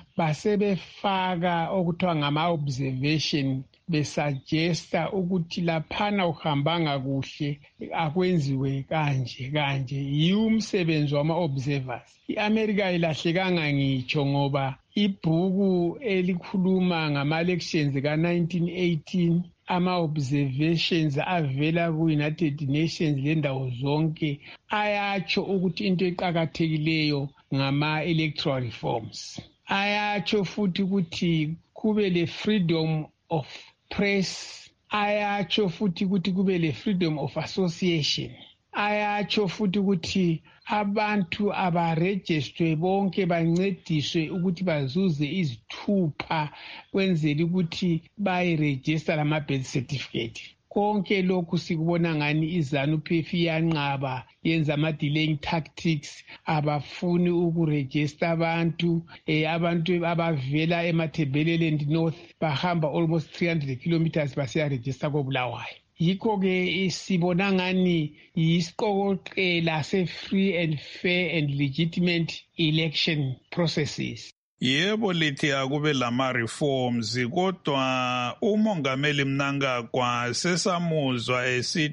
basebefaka okuthiwa ngama-observation besuggesta ukuthi laphana uhambanga kuhle akwenziwe kanje kanje. Yiwo umsebenzi wama-observers. I-Amerika ilahlekanga ngitsho ngoba ibhuku elikhuluma ngama-elections ka-nineteen eighteen ama-observations avela ku-United Nations lendawo zonke ayatsho ukuthi into eqakathekileyo ngama-electoral reforms. Ayatsho futhi ukuthi kube le freedom of press. Ayatsho futhi ukuthi kube le freedom of association. Ayatsho futhi ukuthi abantu abarejistwe bonke bancediswe ukuthi bazuze izithupha kwenzela ukuthi bayirejista lama-birth certificate. Konke lokhu sikubona ngani iZANU-P F iyanqaba yenza ama-delaying tactics abafuni ukurejista abantu eh, abantu abavela eMatabeleland North bahamba almost three hundred kilometers basiyarejista koBulawayo. Yikho-ke sibona ngani yisiqokoqela se-free and fair and legitimate election processes. Yebo lithi akube lama-reforms kodwa umongameli Mnangagwa sesamuzwa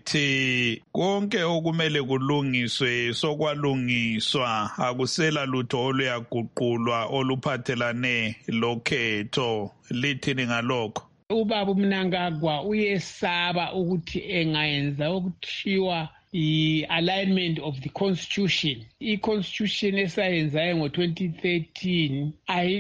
esithi konke okumele kulungiswe sokwalungiswa akusela lutho oluyaguqulwa oluphathelane lokhetho. Lithini ngalokho? Ubaba Mnangagwa uyesaba ukuthi engayenza okuthiwa i-alignment of the constitution. I-constitution esayenzayo ngo-twenty thirteen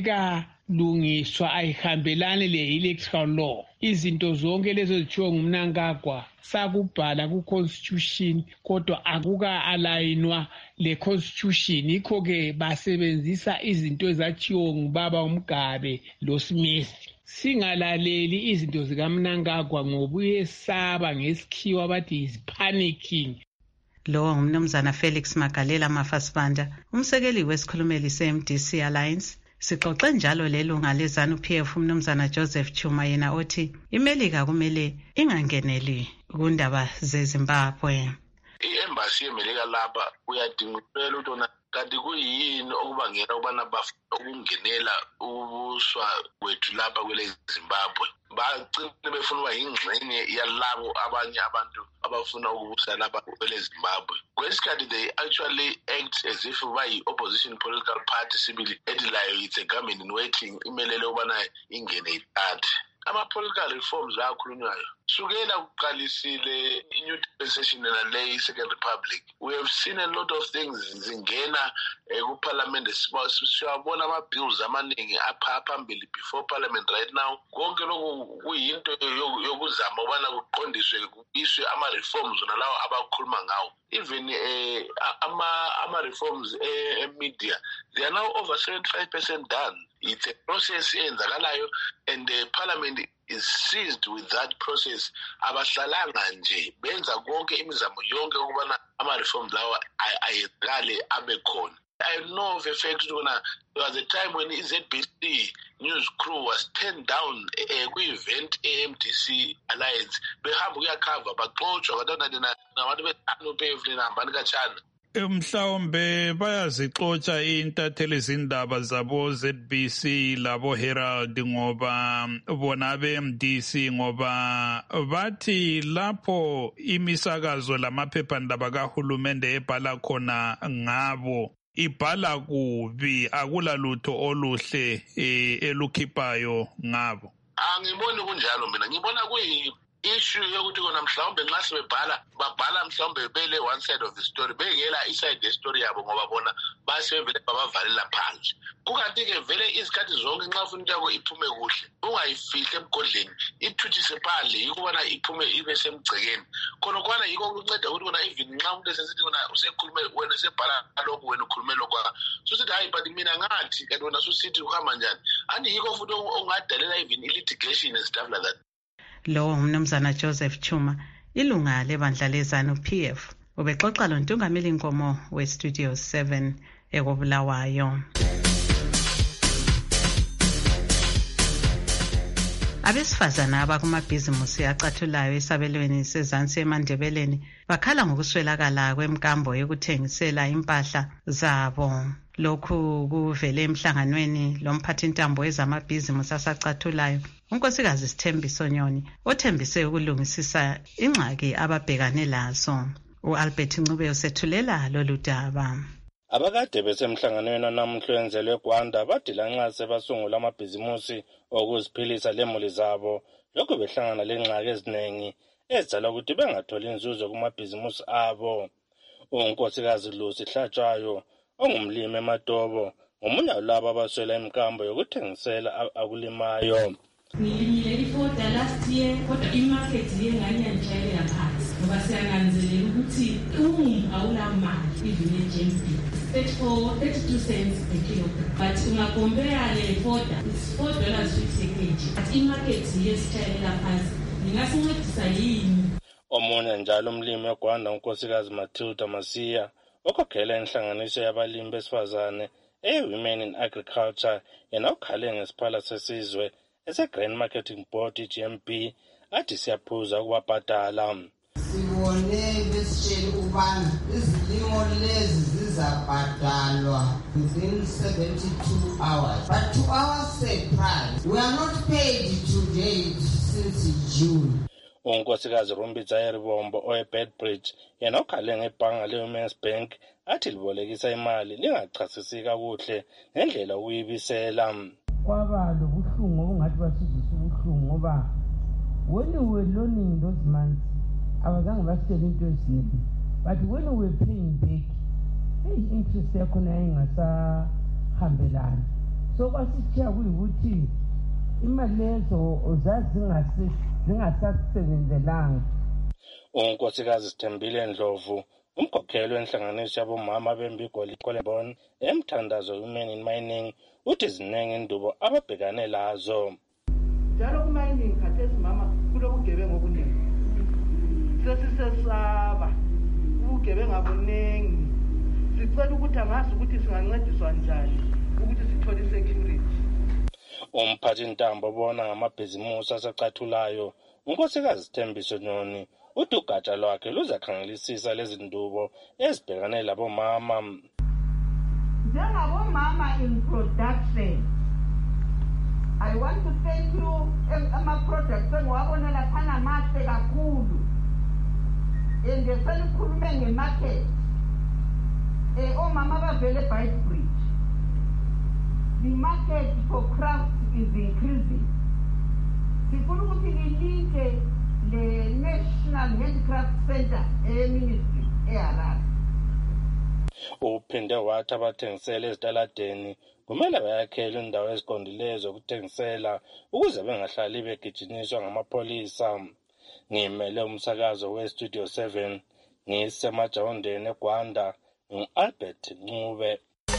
ayikalungiswa, ayihambelani le-electoral law. Izinto zonke lezo zithiwa nguMnangagwa sakubhala ku-constitution kodwa akuka-alayinwa le-constitution. Yikho-ke basebenzisa izinto ezathiwa ngubaba uMgabe loSmith. singalaleli izinto zikaMnangagwa ngoba uyesaba ngesikhiwa bathi is panicking. Lo ngumnumzana Felix Magalela Mafasibanda, umsekeli wesikhulumeli se-M D C Alliance. Sixoxe njalo lelunga leZANU-P F umnumzana Joseph Chuma yena othi iMelika kumele ingangeneli kundaba zeZimbabwe. I-embassy yeMelika lapha uyadinga uphela utona kanti kuyini okubangela ukubana bafuna ukungenela ubuswa kwethu lapha kwele Zimbabwe. Bagcina befuna ukuba yingxenye yalabo abanye abantu abafuna ukubusa lapha kwele Zimbabwe. Kwesikhathi they actually act as if bayi-opposition political party sibili edilayo it's a government in waiting imelele ukubana ingene ithathe. Ama-political reforms akhulunywayo sukela kuqalisile i-new dispensation nale i-Second Republic. We have seen a lot of things zingena ku-parliament. Siyabona ama-bills amaningi apha phambili before parliament right now. Konke lokhu kuyinto yokuzama ubana kuqondiswe kubiswe ama-reforms nalawo abakhuluma ngawo. Even ama-reforms e-media, they are now over seventy-five percent done. It's a process eyenzakalayo and the parliament is seized with that process. Abahlalanga nje benza konke imizamo yonke ukubana ama-reforms lawa ayenzakale abe khona. I know of a fact that there was a time when Z B C news crew was turned down kwi-event e-M D C Alliance. Behamba kuyakhava baxotshwa kadona nabantu be-ZANU-P F nambani kachana. Mhlawumbe bayazixotsha intatheli izindaba zabo Z B C labo Herald ngoba bona be-M D C ngoba bathi lapho imisakazo lamaphephandaba kahulumende ebhala khona ngabo ibhala kubi, akula lutho oluhle elukhiphayo ngabo. Angiboni kunjalo mina, ngibona kuyi issue yokuthi kona mhlawumbe nxa sebebhala babhala mhlawumbe bele one side of the story bengela iside the story yabo ngoba bona basebevele babavalela phansi. Kukanti ke vele izikhathi zonke nxa ufuna into yakho iphume kuhle ungayifihle emgodleni ithuthise phandle yikubona iphume ibe semgcekeni. Khona kwana yiko kunceda ukuthi kona even nxa umuntu esesithi kona usekhulume wena sebhala lokho wena ukhulume lokho so sithi hayi but mina ngathi kanti wena susithi uhamba njani and yiko futhi ongadalela even litigation and stuff like that. Lo umnumzana Joseph Chuma ilunga lebandla leZANU-P F ubexoxa lo ntungameli inkomo we-Studio seven ekobulawayo. Abesifazana abakumabhizimusi acathulayo esabelweni sezansi eMandebeleni bakhala ngokuswelakala kwemkambo yokuthengisela impahla zabo. Lokhu kuvele emhlanganweni lomphathintambo wezamabhizimusi asacathulayo unkosikazi Sithembiso Nyoni othembise ukulungisisa ingxaki ababhekane lazo. U-Albert Ncube usethulela lolu daba. Abakade besemhlanganweni namuhla wenzelwe eGwanda badila nxa sebasungula amabhizimusi okuziphilisa lemuli zabo. Lokho behlangana lengxaki eziningi ezidala ukuthi bengatholi inzuzo kumabhizimusi abo. Unkosikazi Lucy Hlatshwayo ongumlimi eMatobo ngomunye walabo abaswela imkambo yokuthengisela akulimayo. Ngilimile ifoda last year kodwa imarket yengane yanjayela phansi ngoba siyananzelela ukuthi umumbu awulamali even e-J M B thirty-four thirty-two cents per kilogram but ungakombea le foda it's four dollars fifty kg but imarket yesitshayela phansi ngingasincedisa yini. Omunye njalo umlimi eGwanda unkosikazi Matilda Masiya okhokhela inhlanganiso yabalimi besifazane e-Women in Agriculture yena ukhale ngesiphala sesizwe ese-Grain Marketing Board i-G M B athi siyaphuza ukubabhadala. Sibone besitshela ukubana izilimo lezi zizabhadalwa within seventy-two hours but to our surprise we are not paid to date since June. Unkosikazi Rumbitsa Yeribombo oe-Bedbridge yena ukhale ngebhanga le-Women's Bank athi libolekisa imali lingachasisi kakuhle ngendlela ukuyibisela. Kwaba lobuhlungu obungathi basizisa ubuhlungu ngoba when we were loaning those months abazange basitshela into eziningi but when we were paying back i-interest yakhona yayingasahambelani so kwasithiya kuyikuthi imali lezo zazingase zingasasebenzelanga. Unkosikazi Sithembile Ndlovu umkhokheli wenhlanganiso yabomama bembigoli Kolebon emthandazo Women in Mining uthi ziningi indubo ababhekane lazo. njalo kuma-mining khathesi mama kulobugebengu obuningi sesisesaba ubugebengu abuningi sicela ukuthi angazi ukuthi singancediswa njani ukuthi sithole security. Umphathi ntambo bona ngamabhizimusi asecathulayo unkosikazi Thembiso Nyoni uthi ugatsha lwakhe luzakhangelisisa lezi ndubo ezibhekane labomama. Njengabomama in production, I want to thank you ama-products engiwabonela phana mahle kakhulu and senikhulume nge-market um omama bavele eBeitbridge. The market for crafts is increasing. Sifuna ukuthi lilinke le National Handicraft Center e-Ministry eHarare. Uphinde wathi abathengisela ezitaladeni kumele bayakhele indawo eziqondileyo zokuthengisela ukuze bengahlali begijinyiswa ngamapholisa. Ngimele umsakazo we-Studio seven ngisemajawondeni eGwanda ngu-Albert Ncube.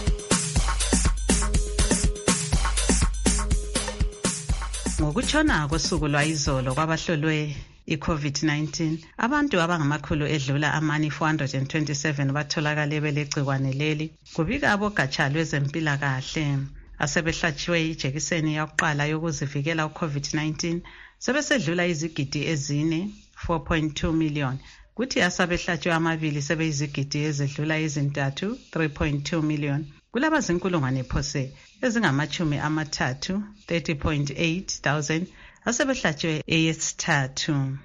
Ngokutshona kosuku lwayizolo kwabahlolwe i-COVID nineteen, abantu abangamakhulu edlula amani four hundred twenty-seven batholakale belegcikwane leli. Kubika abogatsha lwezempilakahle asebehlatshiwe ijekiseni yokuqala yokuzivikela u-COVID nineteen sebesedlula izigidi ezine four point two million. Kuthi asabehlatshwe amabili sebeyizigidi ezedlula izintathu three point two million. Kulaba zinkulungwane phose ezingamachumi amathathu thirty point eight thousand asebehlatshwe eyesithathu.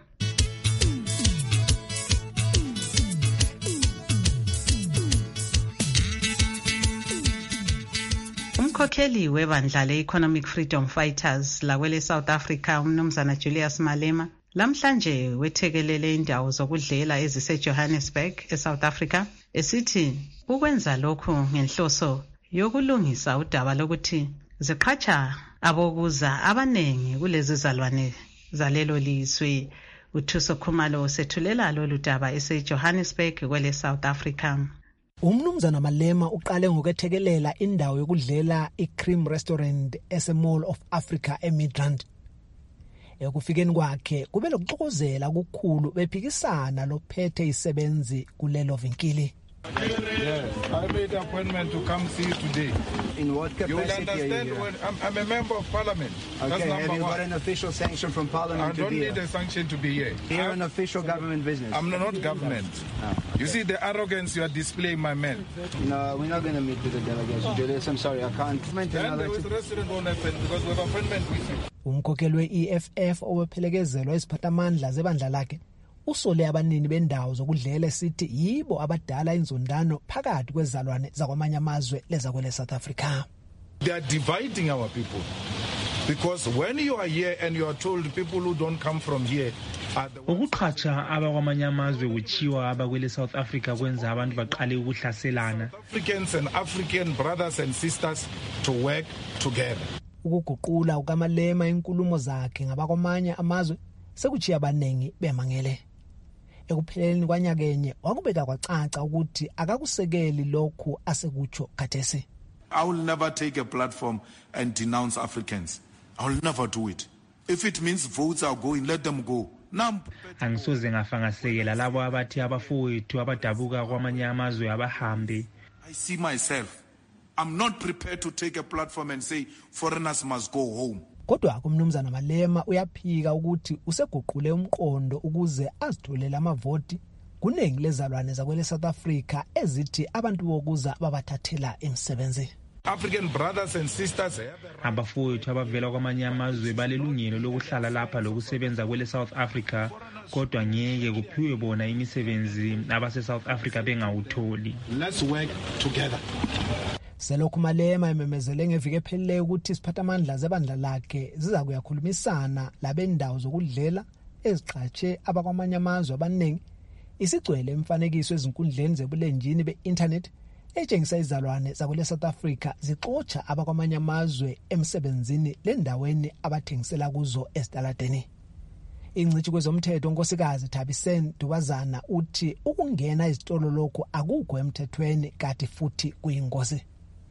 Umkhokheli webandla le-Economic Freedom Fighters lakwele South Africa umnumzana Julius Malema lamhlanje wethekelele indawo zokudlela ezise-Johannesburg eSouth Africa esithi ukwenza lokhu ngenhloso yokulungisa udaba lokuthi ziqhatsha abokuza abanengi kulezi zalwane zalelo lizwe. UThuso Khumalo sethulela lolu daba ese-Johannesburg kwele South Africa. Umnumzana Malema uqale ngokuthekelela indawo yokudlela iCream Restaurant ese-Mall of Africa eMidrand. Ekufikeni kwakhe kube lokuxokozela kukhulu bephikisana lophethe isebenzi kulelo vinkili. Yes, I made an appointment to come see you today. In what capacity? You will understand when I'm, I'm a member of parliament. Okay, That's number have you one. got an official sanction from parliament I to don't be need here? a sanction to be here. Here an official government business. I'm not government. Oh, okay. You see the arrogance you are displaying, my man. No, we're not going to meet with the delegation. Julius, I'm sorry, I can't. Then there was a restaurant on open because we have appointment with you. Umkhokheli we-E F F owephelekezelwa iziphathamandla zebandla lakhe usole abanini bendawo zokudlela esithi yibo abadala inzondano phakathi kwezalwane zakwamanye amazwe lezakwele South Africa. They are dividing our people because when you are here and you are told people who don't come from here are the ukuqhatsha abakwamanye amazwe kuchiwa abakwele South Africa kwenza abantu baqale ukuhlaselana. Africans and African brothers and sisters to work together. Ukuguqula ukamalema inkulumo zakhe ngabakwamanye amazwe sekuchiya abanengi bemangele. Ekupheleni kwanyakenye wakubeka kwacaca ukuthi akakusekeli lokhu asekutsho khathesi. I will never take a platform and denounce Africans. I will never do it. If it means votes are going, let them go. Angisoze ngafangasekela labo abathi abafowethu abadabuka kwamanye amazwe abahambe. I see myself. I'm not prepared to take a platform and say foreigners must go home. Kodwa kumnumzana Malema uyaphika ukuthi useguqule umqondo ukuze azitholele amavoti kuningi lezalwane zakwele South Africa ezithi abantu bokuza babathathela emsebenzi. African brothers and sisters abafowethu abavela kwamanye amazwe balelungelo lokuhlala lapha lokusebenza kwele South Africa kodwa ngeke kuphiwe bona imisebenzi abase South Africa bengawutholi. Let's work together. Selokhu Malema ememezele ngeviki ephelileyo ukuthi isiphathamandla zebandla lakhe ziza kuyakhulumisana labendawo zokudlela eziqhatshe abakwamanye amazwe abaningi isigcwele imfanekiso ezinkundleni zebulenjini be-internet etshengisa izalwane zakwele South Africa zixotsha abakwamanye amazwe emsebenzini lendaweni abathengisela kuzo esitaladeni. Ingcithi kwezomthetho unkosikazi Thabiseni Dubazana uthi ukungena izitolo lokho akukho emthethweni kanti futhi kuyingozi.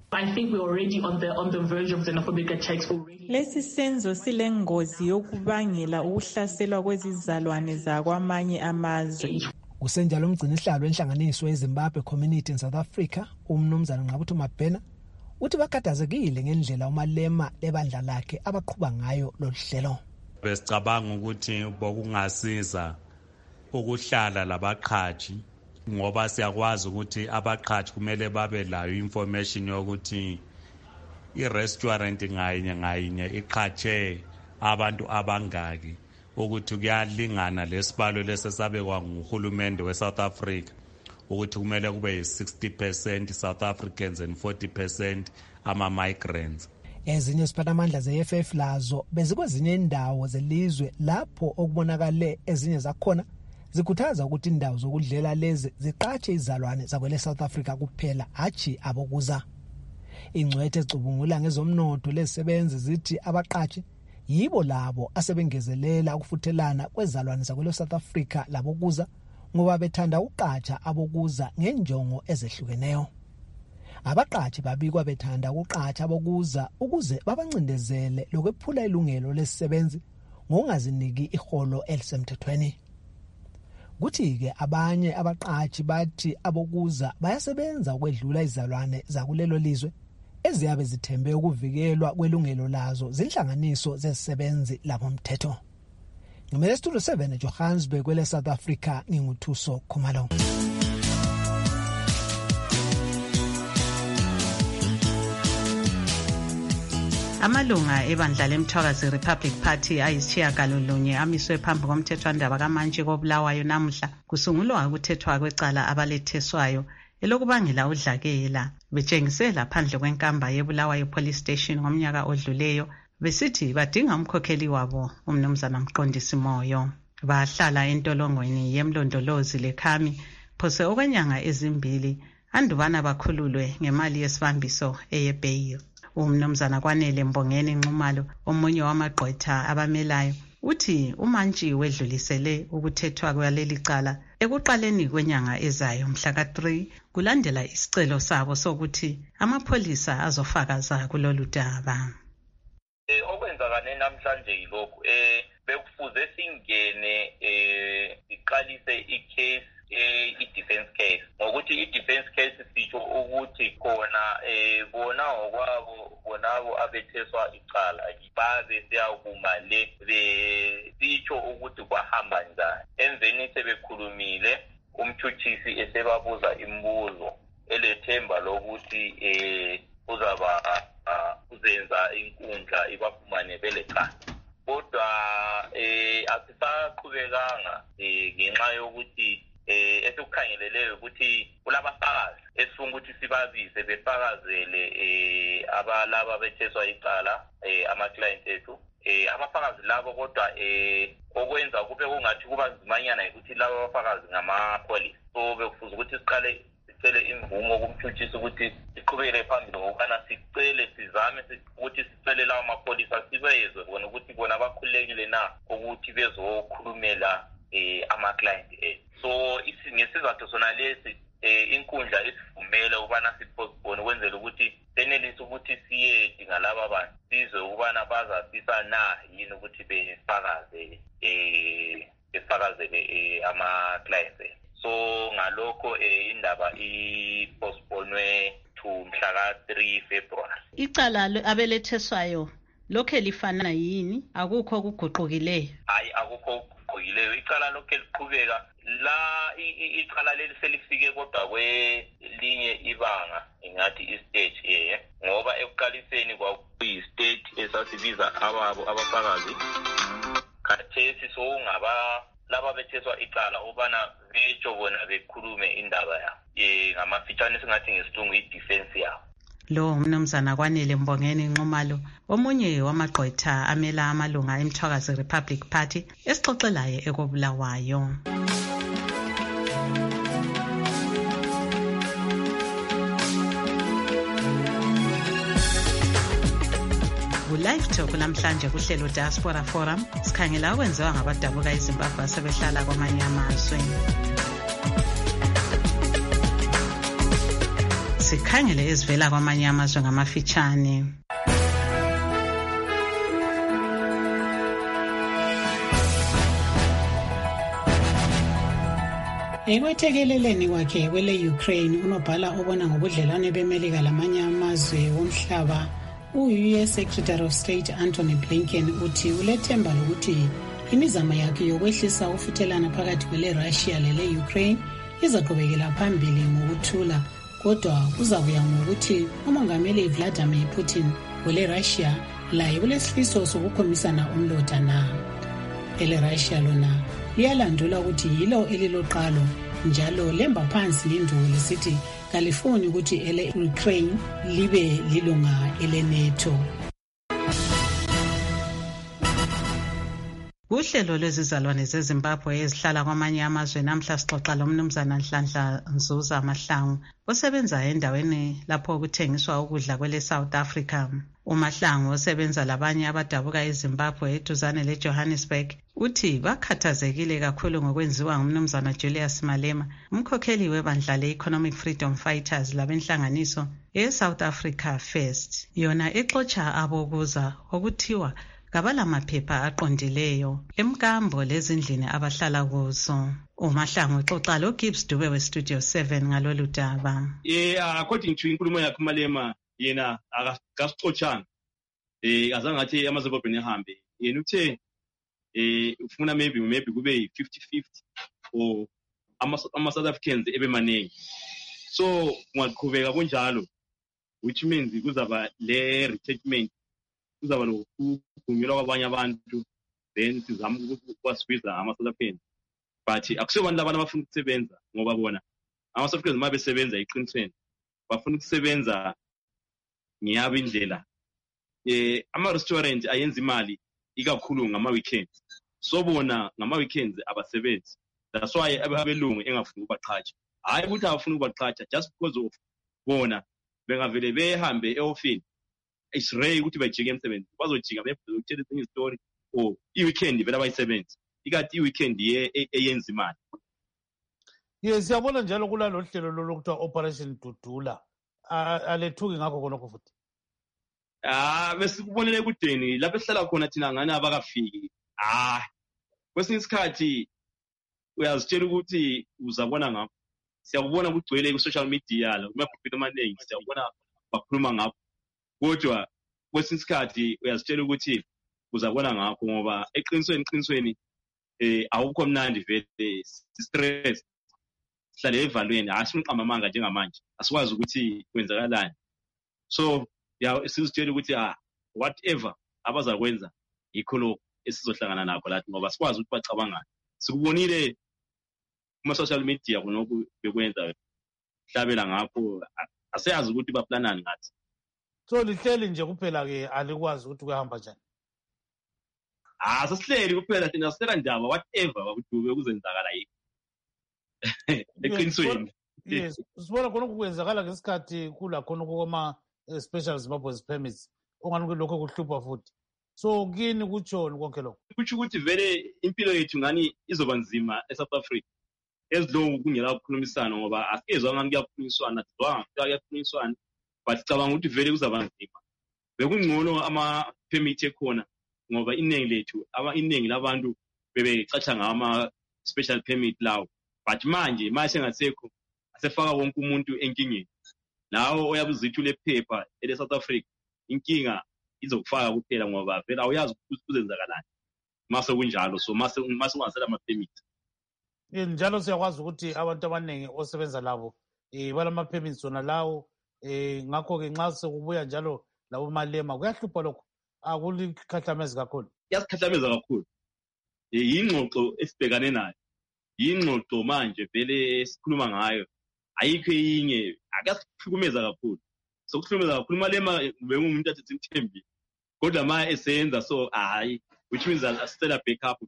I think we're already on the on the verge of xenophobic attacks already. Lesi senzo silengozi yokubangela ukuhlaselwa kwezizalwane zakwamanye amazwe. Kusenjalo umgcini isihlalo wenhlanganiso yeZimbabwe Community in South Africa, umnumzana Nqabutho Mabhena, uthi bakhathazekile ngendlela umalema lebandla lakhe abaqhuba ngayo loluhlelo. Besicabanga ukuthi bokungasiza ukuhlala labaqhaji ngoba siyakwazi ukuthi abaqhaji kumele babe layo information yokuthi i-restaurant ngayinye ngayinye iqhatshe abantu abangaki ukuthi kuyalingana lesibalo lesesabekwa nguhulumende we-South Africa ukuthi kumele kube sixty percent South Africans and forty percent ama-migrants. Ezinye iziphathamandla ze-F F lazo bezikwezinye indawo zelizwe lapho okubonakale ezinye zakhona zikhuthaza ukuthi indawo zokudlela lezi ziqatshe izalwane zakwele South Africa kuphela hachi abokuza. Ingcwethe ezicubungula ngezomnotho lezisebenzi zithi abaqatshe yibo labo asebengezelela ukufuthelana kwezalwane zakwele South Africa labokuza ngoba bethanda uqatsha abokuza ngenjongo ezehlukeneyo. Abaqatshe babikwa bethanda ukuqatsha abokuza ukuze babancindezele lokwephula ilungelo lesisebenzi ngokungaziniki iholo elisemthethweni. Kuthi-ke abanye abaqatshe bathi abokuza bayasebenza ukwedlula izalwane zakulelo lizwe eziyabe zithembe ukuvikelwa kwelungelo lazo zinhlanganiso zezisebenzi labomthetho. Ngimele Studio seven eJohannesburg kwele South Africa, nginguthuso Khumalo. Amalunga ebandla lemthwakazi Republic Party ayisishiyagalolunye amiswe phambi komthethwandaba kaMantshi koBulawayo namuhla kusungulwa ukuthethwa kwecala abaletheswayo elokubangela udlakela betshengisela phandle kwenkamba yeBulawayo Police Station ngomnyaka odluleyo besithi badinga umkhokheli wabo umnumzana Mqondisi Moyo. Bahlala entolongweni yemlondolozi lekhami phose okwenyanga ezimbili andubana bakhululwe ngemali yesibambiso eyebail. Umnumzana Kwanele Mbongeni Nxumalo omunye wamagqwetha abamelayo uthi uMantshi wedlulisele ukuthethwa kwaleli cala ekuqaleni kwenyanga ezayo mhla ka three kulandela isicelo sabo sokuthi amapholisa azofakaza kulolu daba. Eh okwenzakane namhlanje yilokhu eh bekufuze singene eh iqalise icase eh i-defense case ngokuthi i-defense case sisho ukuthi khona eh bona okwabo bonabo abetheswa icala babe siyakuma le besitsho ukuthi kwahamba njani. Emveni sebekhulumile umthuthisi esebabuza imibuzo elethemba lokuthi eh uzaba uzenza inkundla ibafumane belecala. Kodwa eh asisaqhubekanga eh ngenxa yokuthi eh esikukhangeleleyo ukuthi kulabafakazi esifuna ukuthi sibazise befakazele eh abalaba betheswa icala eh ama client ethu eh abafakazi labo kodwa eh okwenza kube kungathi kuba nzimanyana ukuthi laba abafakazi ngama police. So bekufuza ukuthi siqale sicele imvumo kumthuthisi ukuthi siqhubekele phambili ngokana sicele sizame ukuthi sicele lawo amapholisa sibeyezwe bona ukuthi bona abakhulekile na ukuthi bezokhulumela eh ama client ethu. So isingesizathu sona lesi eh inkundla esivumela ubana sipostpone ukwenzela ukuthi senelise ukuthi siye dinga laba abantu sizwe ubana bazasisa na yini ukuthi befakaze eh befakazele eh ama clients. So ngalokho eh indaba ipostpone to mhla ka three February. Icala abeletheswayo lokho lifana yini? Akukho kuguqukileyo? Hayi akukho kuguqukileyo. Icala lokho liqhubeka la icala leli selifike kodwa kwelinye ibanga ingathi i-stage eh ngoba ekuqaliseni kwakuyi-stage esasibiza ababo abafakazi khathesi sokungaba laba betheswa icala ubana betsho bona bekhulume indaba yabo eh ngamafitshane singathi ngesilungu i-defense yabo. Lo umnumzana Kwanele Mbongeni Nxumalo omunye wamagqwetha amela amalunga emthwakazi Republic Party esixoxelayo ekobulawayo. Live talk namhlanje kuhlelo Diaspora Forum sikhangela okwenziwa ngabadabuka eZimbabwe asebehlala kwamanye amazwe. sikhangele ezivela kwamanye amazwe ngamafitshane. Ekwethekeleleni kwakhe kwele Ukraine, unobhala obona ngobudlelwane beMelika lamanye amazwe womhlaba, u-U S Secretary of State Antony Blinken uthi ulethemba lokuthi imizamo yakhe yokwehlisa ukufuthelana phakathi kwele Russia lele Ukraine izaqhubekela phambili ngokuthula, kodwa kuzakuya ngokuthi umongameli Vladimir Putin wele Russia laye ulesifiso sokukhomisana umlotha na. Ele Russia lona liyalandula ukuthi yilo eliloqalo, njalo lemba phansi ngenduku lisithi kalifuni ukuthi ele Ukraine libe lilunga ele NATO. Uhlelo lwezizalwane zeZimbabwe ezihlala kwamanye amazwe namhla sixoxa lomnumzana Nhlanhla Nzuza Mahlangu osebenza endaweni lapho kuthengiswa ukudla kwele South Africa. uMahlangu osebenza labanye abadabuka eZimbabwe eduzane leJohannesburg uthi bakhathazekile kakhulu ngokwenziwa ngumnumzana Julius Malema, umkhokheli webandla le-Economic Freedom Fighters labenhlanganiso e-South Africa First, yona exotsha abokuza okuthiwa kabala maphepha aqondileyo emkambo lezindlini abahlala kuzo. uMahlangu uxoxa loGibbs Dube weStudio seven ngalolu daba. Yeah, according to inkulumo yakhe uMalema yena akasixotshanga eh azange athi amaZimbabwe ehambe, yena uthe eh ufuna maybe maybe kube fifty fifty or ama South Africans ebemanengi, so ungaqhubeka kunjalo, which means kuzaba le retrenchment, kuzaba lokugumulwa kwabanye abantu, then sizama ukwaswiza ama South Africans, but akusebantu labantu abafuna ukusebenza ngoba bona ama South Africans mabesebenza iqinisweni bafuna ukusebenza ngiyabo indlela. eh ama restaurant ayenza imali ikakhulu ngama weekends, so bona ngama weekends abasebenzi, that's why abelungu engafuni ukubaqhatsha, hayi ukuthi abafuna ukubaqhatsha just because of bona bengavele behambe eofini. It's rare ukuthi bajike emsebenzi, bazojika bezotshela ezinye story or i-weekend vele abayisebenzi, ikathi i-weekend eyenza imali. Yes, siyabona njalo kulalo hlelo lokuthiwa Operation Dudula alethuki ngakho khonokho futhi. Ah, besikubonele kudeni lapho esihlala khona thina ngani abakafiki. Ah, kwesinye isikhathi uyazitshela ukuthi uzabona ngapho, siyakubona kugcwele ku-social media la kumaphrofile amaningi, siyakubona bakhuluma ngapho, kodwa kwesinye isikhathi uyazitshela ukuthi uzabona ngakho ngoba eqinisweni eqinisweni eh awukho mnandi vele, stress sihlale evalweni, asiniqamba amanga njengamanje, asikwazi ukuthi kwenzakalani. So ya sizitshela ukuthi ah whatever abazakwenza yikho lokho esizohlangana nakho lathi, ngoba sikwazi ukuthi bacabangana. Sikubonile kuma social media kunoku bekwenza hlabela ngakho, aseyazi ukuthi baplanani ngathi. So lihleli nje kuphela ke alikwazi ukuthi kuyahamba njani. Ah, sesihleli kuphela thina sisela ndaba whatever bakudube kuzenzakala yini. Eqinisweni. Yes, sibona khona kukwenzakala ngesikhathi kula khona kuma special Zimbabwe's permits. Ongani lokho kuhlupha futhi. So kini kutshoni konke lokho? Kuthi ukuthi vele impilo yethu ngani izoba nzima eSouth Africa. Ezilongo kungela ukukhulumisana ngoba asikezwe ngani kuyakhulumiswana, sidwa kuyakhulumiswana, but cabanga ukuthi vele kuzaba nzima. Bekungcono ama permit ekhona ngoba iningi lethu aba iningi labantu bebecatsha ngama special permit lawo, but manje manje ngasekho asefaka wonke umuntu enkingeni. Lawo oyabuzithu lephepha ele South Africa, inkinga izokufaka kuphela ngoba vele awuyazi ukuthi kuzenzakalani mase kunjalo. So mase mase ungasela ama permit njalo siyakwazi ukuthi abantu abaningi osebenza labo eh balama permits zona lawo, eh ngakho ke nxa sekubuya njalo labo Malema kuyahlupha lokho, akulikhahlamezi kakhulu. Yasikhathameza kakhulu. Eh ingxoxo esibhekane nayo, ingxoxo manje vele sikhuluma ngayo, ayikho yinye, akasihlukumeza kakhulu. So kuhlukumeza kakhulu Malema bengumuntu athi simthembi, kodwa ma esenza so hayi, which means asicela backup.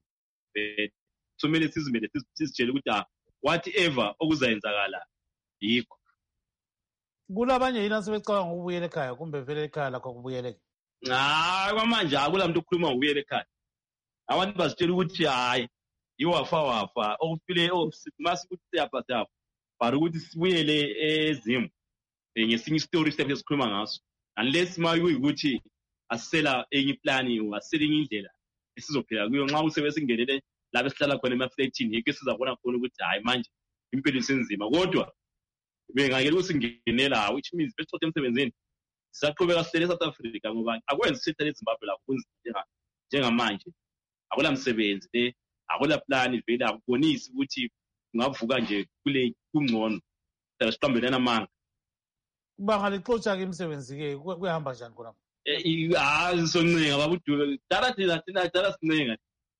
So mele sizimele sizitshela ukuthi whatever okuzayenzakala yikho. Kulabanye yini asebecabanga ukubuyela ekhaya kumbe vele ekhaya lakho kubuyeleke? Hayi kwamanje akulamuntu okhuluma ngokubuyela ekhaya. Abantu bazitshela ukuthi hayi iwafa wafa okufile mase ukuthi siyapha siyapha, but ukuthi sibuyele eZimu um ngesinye isitori siyabe sikhuluma ngaso, unless ma kuyikuthi asisela enye iplani or asisela enye indlela esizophila kuyo. Nxa usebe singenele lapho esihlala khona emafletini, yikho sizabona khona ukuthi hayi manje impilo isenzima, kodwa bengakele ukusingenela, which means besithathe emsebenzini sisaqhubeka sihlele eSouth Africa, ngoba akwenzi sihlele eZimbabwe lapho kunzima njengamanje. Akula msebenzi le, akula plani vele, akubonisi ukuthi ungavuka nje kule kungcono. Siqambelana amanga. Bangalixotsha-ke imisebenzi-ke kuyahamba njani khona? Hayi soncenga babudulo, dala thina thina dala sincenga.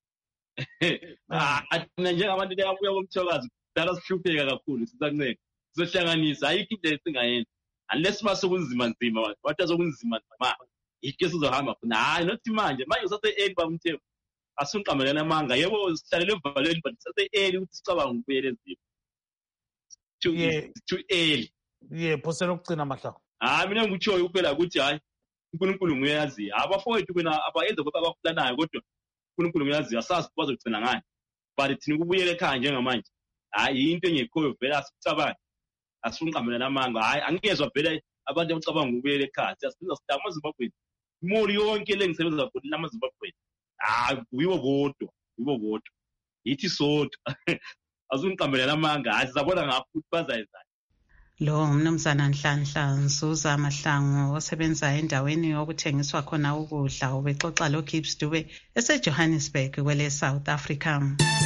Athina njengabantu leyabuya komthokazi, dala sihlupheka kakhulu, sisancenga. Sizohlanganisa, ayikho into esingayenza. Unless masokunzima nzima, wathi azokunzima nzima, yikho sizohamba khona. Hayi, not manje, manje usase-early bamthembu. Asunqamelana amanga, yebo sihlalele evalweni, but usase-early ukuthi sicabanga ukubuyela ezimo. Too too early. Yeah, phosela ukugcina amahla. Hayi mina ngikutshoyo kuphela ukuthi hayi uNkulunkulu nguyazi. Abafowethu bona abayenza kodwa abakulanayo, kodwa uNkulunkulu nguyazi, asazi kwazo kugcina ngani. But thina ukubuyela ekhaya njengamanje, hayi into engekhoyo vele asicabanga. Asunqamelana amanga. Hayi angiyezwa vele abantu abacabanga ukubuyela ekhaya. Siyasebenza sidama eZimbabwe. Imoli yonke lengisebenza khona lamaZimbabwe. Hayi yibo bodwa, yibo bodwa. Yithi sodwa. Asunqamelana amanga. Hayi sizabona ngapho ukuthi bazayenza. Lo umnumzana Nhlanhla Nzuza Mahlangu osebenza endaweni okuthengiswa khona ukudla ubexoxa lo Gibbs Dube eseJohannesburg kwele South Africa.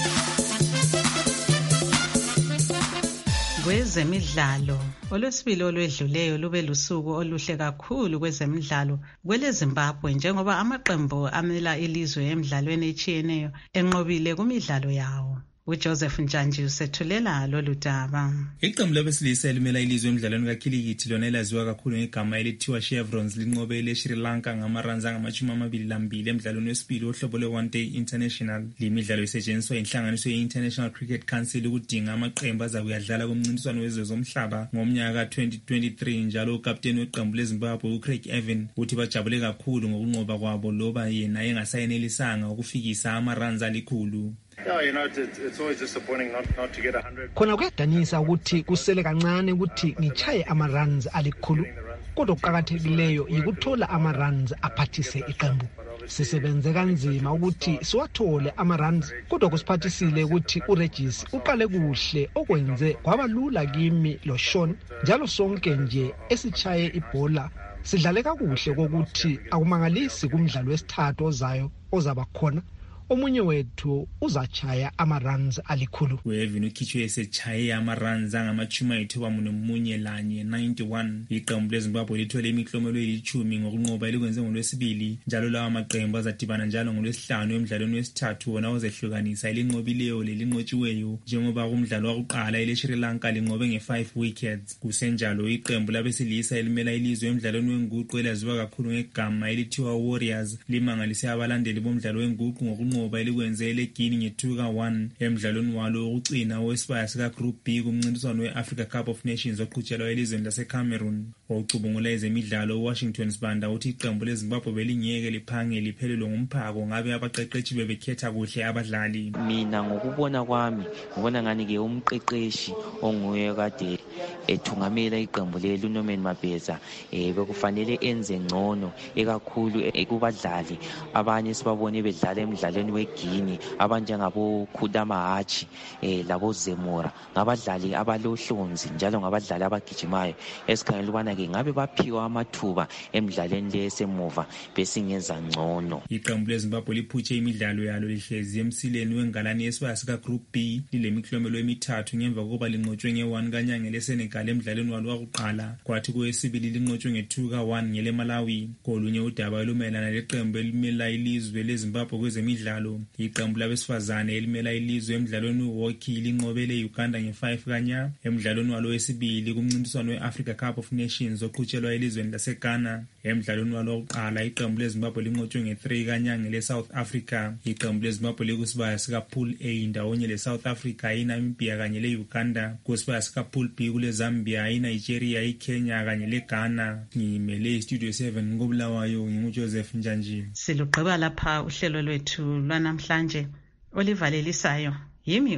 Kwezemidlalo, olwesibili olwedluleyo lube lusuku oluhle kakhulu kwezemidlalo kwele Zimbabwe njengoba amaqembu amela ilizwe emidlalweni etshiyeneyo enqobile kumidlalo yawo. uJoseph Njanji usethulela lolu daba. Iqembu labesilisa elimela ilizwe emidlalweni kakhilikithi lona elaziwa kakhulu ngegama elithiwa Chevrons linqobe leSri Lanka ngamaranzi angamashumi amabili lambili emidlalweni wesibili ohlobo lwe-One Day International. Limidlalo isetshenziswa inhlanganiso ye-International Cricket Council ukudinga amaqembu azakuyadlala kumncintiswano wezwe zomhlaba ngomnyaka twenty twenty-three. Njalo ukapteni weqembu leZimbabwe uCraig Evan uthi bajabule kakhulu ngokunqoba kwabo loba yena engasayenelisanga ukufikisa amaranzi alikhulu. Yeah, you know, it's, it's always disappointing not, not to get one hundred. Khona kuyadanisa ukuthi kusele kancane ukuthi ngichaye amaruns alikhulu, kodwa okuqakathekileyo yikuthola amaruns aphathise iqembu. Sisebenze kanzima ukuthi siwathole amaruns, kodwa kusiphathisile ukuthi uRegis uqale kuhle okwenze kwaba lula kimi lo Sean, njalo sonke nje esichaye ibhola sidlale kakuhle kokuthi akumangalisi kumdlalo wesithathu ozayo ozaba khona omunye wethu uzachaya amaruns alikhulu. Wevini ukhitshwe esechaye amaruns angamachumi ayithoba nomunye lanye ninety-one. Iqembu leZimbabwe lithole imiklomelo elithumi ngokunqoba elikwenze ngolwesibili, njalo lawa maqembu azadibana njalo ngolwesihlanu emidlalweni wesithathu wona ozehlukanisa elinqobileyo lelinqotshiweyo, njengoba kumdlalo wakuqala eleSri Lanka linqobe nge-five wickets. Kusenjalo iqembu labesilisa elimela ilizwe emidlalweni wenguqu elaziwa kakhulu ngegama elithiwa Warriors limangalise abalandeli bomdlalo wenguqu ngokunqoba ngoba elikwenze leGuinea nge-two ka one emidlalweni walo wokucina owesibaya sika Group B kumncintiswano we-Africa Cup of Nations oqhutshelwa elizweni laseCameroon. Ocubungula ezemidlalo uWashington Sibanda uthi iqembu leZimbabwe belingeke liphange liphelelwe ngumphako ngabe abaqeqeshi bebekhetha kuhle abadlali. Mina ngokubona kwami ngibona ngani ke umqeqeshi onguye kade ethungamela iqembu leli uNorman Mabheza eh bekufanele enze ngcono ekakhulu ekubadlali abanye sibabone bedlala emidlalweni weGuinea abanjengabo Khudama Hachi eh labo Zemora ngabadlali abalohlonzi njalo ngabadlali abagijimayo esikhangela ubana ke ngabe baphiwa amathuba emidlalweni lesemuva besingenza ngcono. Iqembu leZimbabwe liphutshe imidlalo yalo lihlezi emsileni wengalani yesibaya sika Group B lilemiklomelo emithathu ngemva kokuba linqotshwe nge-one kanyanga leSenegal emidlalweni walo wakuqala, kwathi kwesibili linqotshwe nge-two ka one ngele Malawi. Kolunye udaba olumelana leqembu elimela ilizwe leZimbabwe kwezemidlalo, iqembu labesifazane elimela ilizwe emidlalweni wehockey linqobe le-Uganda nge-five kanya emidlalweni walo wesibili kumncintiswano we-Africa Cup of Nations oqhutshelwa elizweni laseGhana. Emidlalweni walo wokuqala iqembu leZimbabwe linqotshwe nge-three kanyanga leSouth Africa. Iqembu leZimbabwe likusibaya sika Pool A ndawonye leSouth Africa, iNamibia kanye leUganda. Kusibaya sika Pool B kuleZambia, iNigeria, iKenya kanye leGhana. Ngimele iStudio seven ngobulawayo nginguJoseph Njanji. Silugqiba lapha uhlelo lwethu lwanamhlanje olivalelisayo yimi